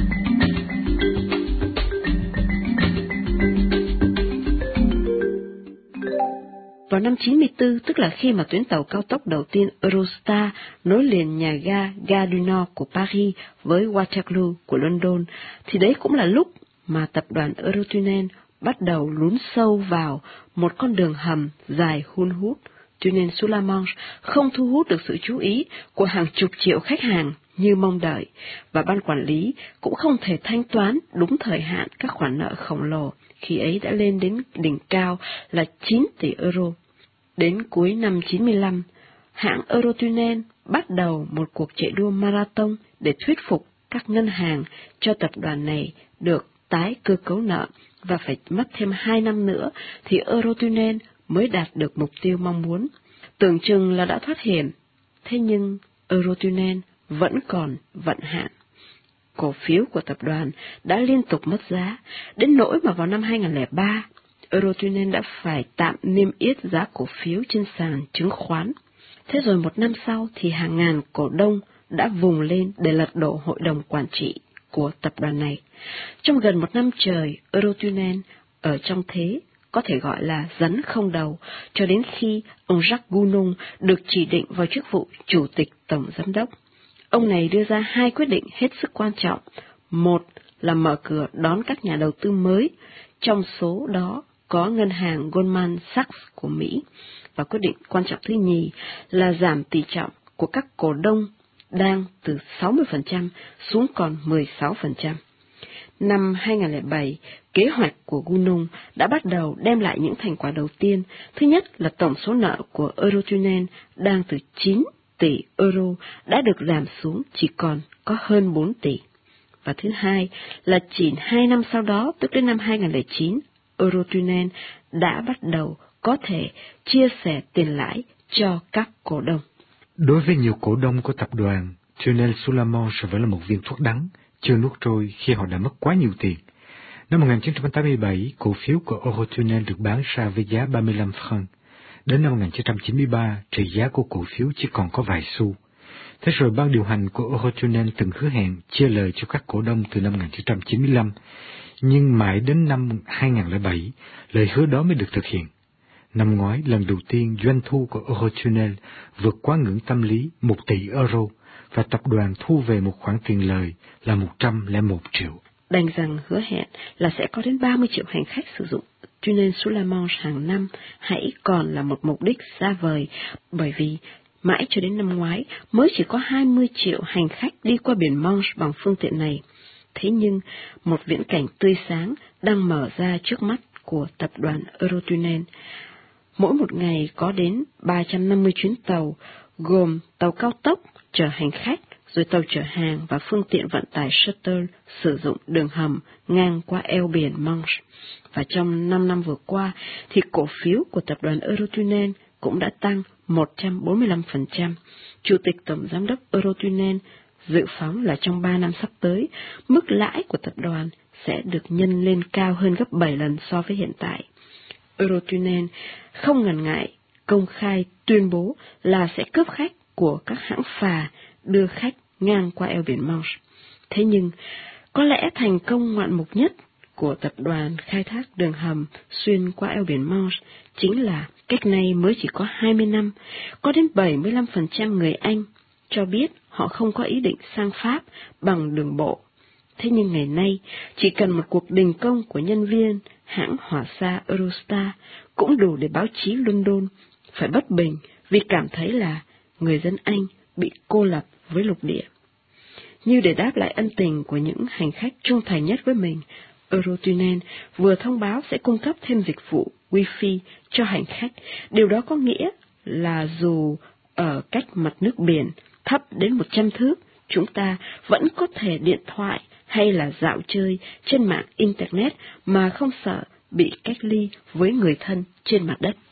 Vào năm 94, tức là khi mà tuyến tàu cao tốc đầu tiên Eurostar nối liền nhà ga Gare du Nord của Paris với Waterloo của London, thì đấy cũng là lúc mà tập đoàn Eurotunnel bắt đầu lún sâu vào một con đường hầm dài hun hút. Tunnel sous la Manche không thu hút được sự chú ý của hàng chục triệu khách hàng như mong đợi, và ban quản lý cũng không thể thanh toán đúng thời hạn các khoản nợ khổng lồ, khi ấy đã lên đến đỉnh cao là 9 tỷ euro. Đến cuối năm 95, hãng Eurotunnel bắt đầu một cuộc chạy đua marathon để thuyết phục các ngân hàng cho tập đoàn này được tái cơ cấu nợ, và phải mất thêm 2 năm nữa thì Eurotunnel mới đạt được mục tiêu mong muốn. Tưởng chừng là đã thoát hiểm, thế nhưng Eurotunnel vẫn còn vận hạn. Cổ phiếu của tập đoàn đã liên tục mất giá, đến nỗi mà vào năm 2003, Eurotunnel đã phải tạm niêm yết giá cổ phiếu trên sàn chứng khoán. Thế rồi một năm sau thì hàng ngàn cổ đông đã vùng lên để lật đổ hội đồng quản trị của tập đoàn này. Trong gần một năm trời, Eurotunnel ở trong thế có thể gọi là rắn không đầu, cho đến khi ông Jacques Gounod được chỉ định vào chức vụ chủ tịch tổng giám đốc. Ông này đưa ra 2 quyết định hết sức quan trọng. Một là mở cửa đón các nhà đầu tư mới, trong số đó có ngân hàng Goldman Sachs của Mỹ. Và quyết định quan trọng thứ nhì là giảm tỷ trọng của các cổ đông đang từ 60% xuống còn 16%. Năm 2007, kế hoạch của Gounod đã bắt đầu đem lại những thành quả đầu tiên. Thứ nhất là tổng số nợ của Eurotunnel đang từ 9 tỷ euro đã được giảm xuống chỉ còn có hơn 4 tỷ. Và thứ hai là chỉ 2 năm sau đó, tức đến năm 2009, Eurotunnel đã bắt đầu có thể chia sẻ tiền lãi cho các cổ đông. Đối với nhiều cổ đông của tập đoàn, Tunnel sous la Manche vẫn là một viên thuốc đắng, chưa nuốt trôi khi họ đã mất quá nhiều tiền. Năm 1987, cổ phiếu của Eurotunnel được bán ra với giá 35 francs. Đến năm 1993, trị giá của cổ phiếu chỉ còn có vài xu. Thế rồi ban điều hành của Eurotunnel từng hứa hẹn chia lời cho các cổ đông từ năm 1995, nhưng mãi đến năm 2007, lời hứa đó mới được thực hiện. Năm ngoái, lần đầu tiên doanh thu của Eurotunnel vượt quá ngưỡng tâm lý 1 tỷ euro, và tập đoàn thu về một khoản tiền lời là 101 triệu. Đành rằng hứa hẹn là sẽ có đến 30 triệu hành khách sử dụng Tunnel sous la Manche hàng năm hãy còn là một mục đích xa vời, bởi vì mãi cho đến năm ngoái mới chỉ có 20 triệu hành khách đi qua biển Manche bằng phương tiện này. Thế nhưng một viễn cảnh tươi sáng đang mở ra trước mắt của tập đoàn Eurotunnel. Mỗi một ngày có đến 350 chuyến tàu, gồm tàu cao tốc chở hành khách, rồi tàu chở hàng và phương tiện vận tải shuttle sử dụng đường hầm ngang qua eo biển Manche. Và trong 5 năm vừa qua thì cổ phiếu của tập đoàn Eurotunnel cũng đã tăng 145%. Chủ tịch tổng giám đốc Eurotunnel dự phóng là trong 3 năm sắp tới, mức lãi của tập đoàn sẽ được nhân lên cao hơn gấp 7 lần so với hiện tại. Eurotunnel không ngần ngại công khai tuyên bố là sẽ cướp khách của các hãng phà đưa khách ngang qua eo biển Manche. Thế nhưng, có lẽ thành công ngoạn mục nhất của tập đoàn khai thác đường hầm xuyên qua eo biển Manche chính là cách nay mới chỉ có 20 năm, có đến 75% người Anh cho biết họ không có ý định sang Pháp bằng đường bộ. Thế nhưng ngày nay, chỉ cần một cuộc đình công của nhân viên hãng hỏa xa Eurostar cũng đủ để báo chí London phải bất bình vì cảm thấy là người dân Anh bị cô lập với lục địa. Như để đáp lại ân tình của những hành khách trung thành nhất với mình, Eurotunnel vừa thông báo sẽ cung cấp thêm dịch vụ Wi-Fi cho hành khách. Điều đó có nghĩa là dù ở cách mặt nước biển thấp đến 100 thước, chúng ta vẫn có thể điện thoại hay là dạo chơi trên mạng Internet mà không sợ bị cách ly với người thân trên mặt đất.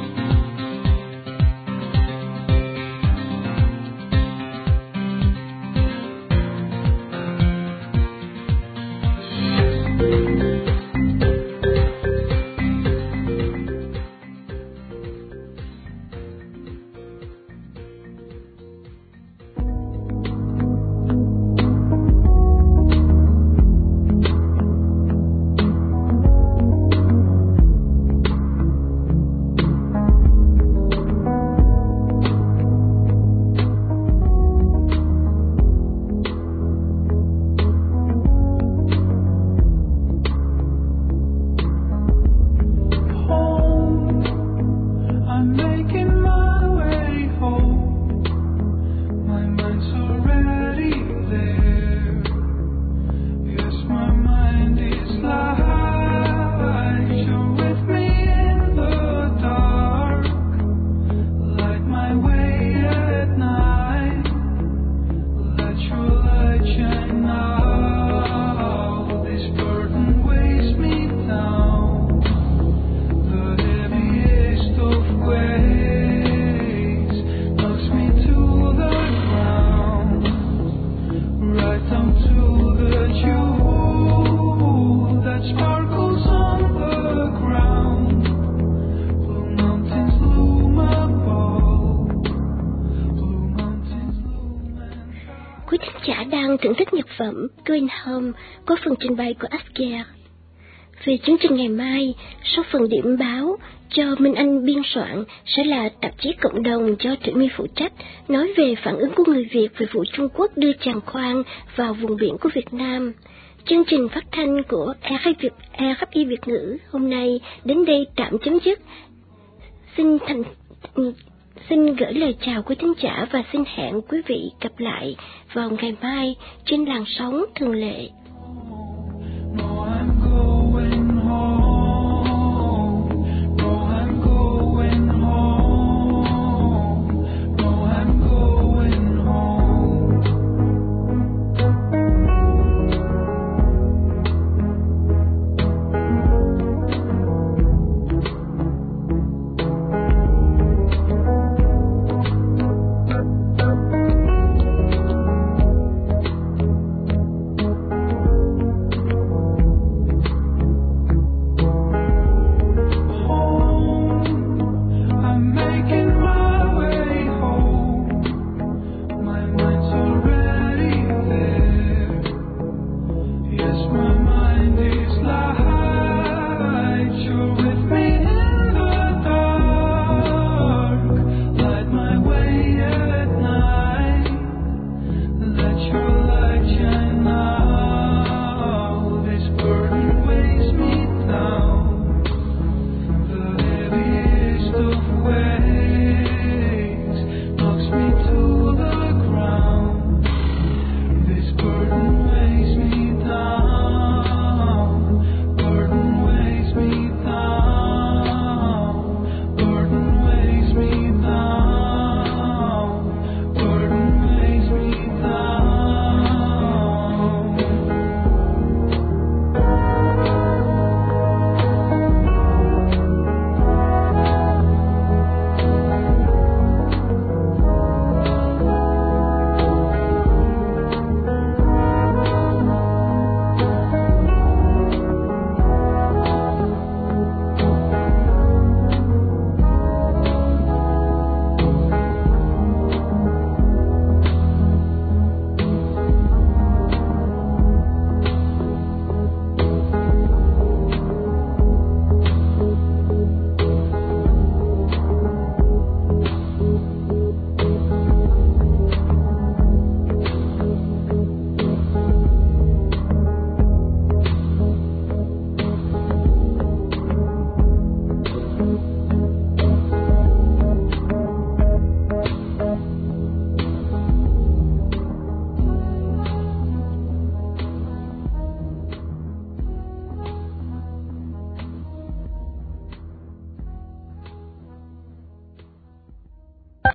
Thưởng thức nhạc phẩm Going Home có phần trình bày của Asger. Về chương trình ngày mai, số phần điểm báo cho Minh Anh biên soạn sẽ là tạp chí cộng đồng do Trịnh My phụ trách, nói về phản ứng của người Việt về vụ Trung Quốc đưa giàn khoan vào vùng biển của Việt Nam. Chương trình phát thanh của RFI Việt ngữ hôm nay đến đây tạm chấm dứt. Xin gửi lời chào quý thính giả và xin hẹn quý vị gặp lại vào ngày mai trên làn sóng thường lệ.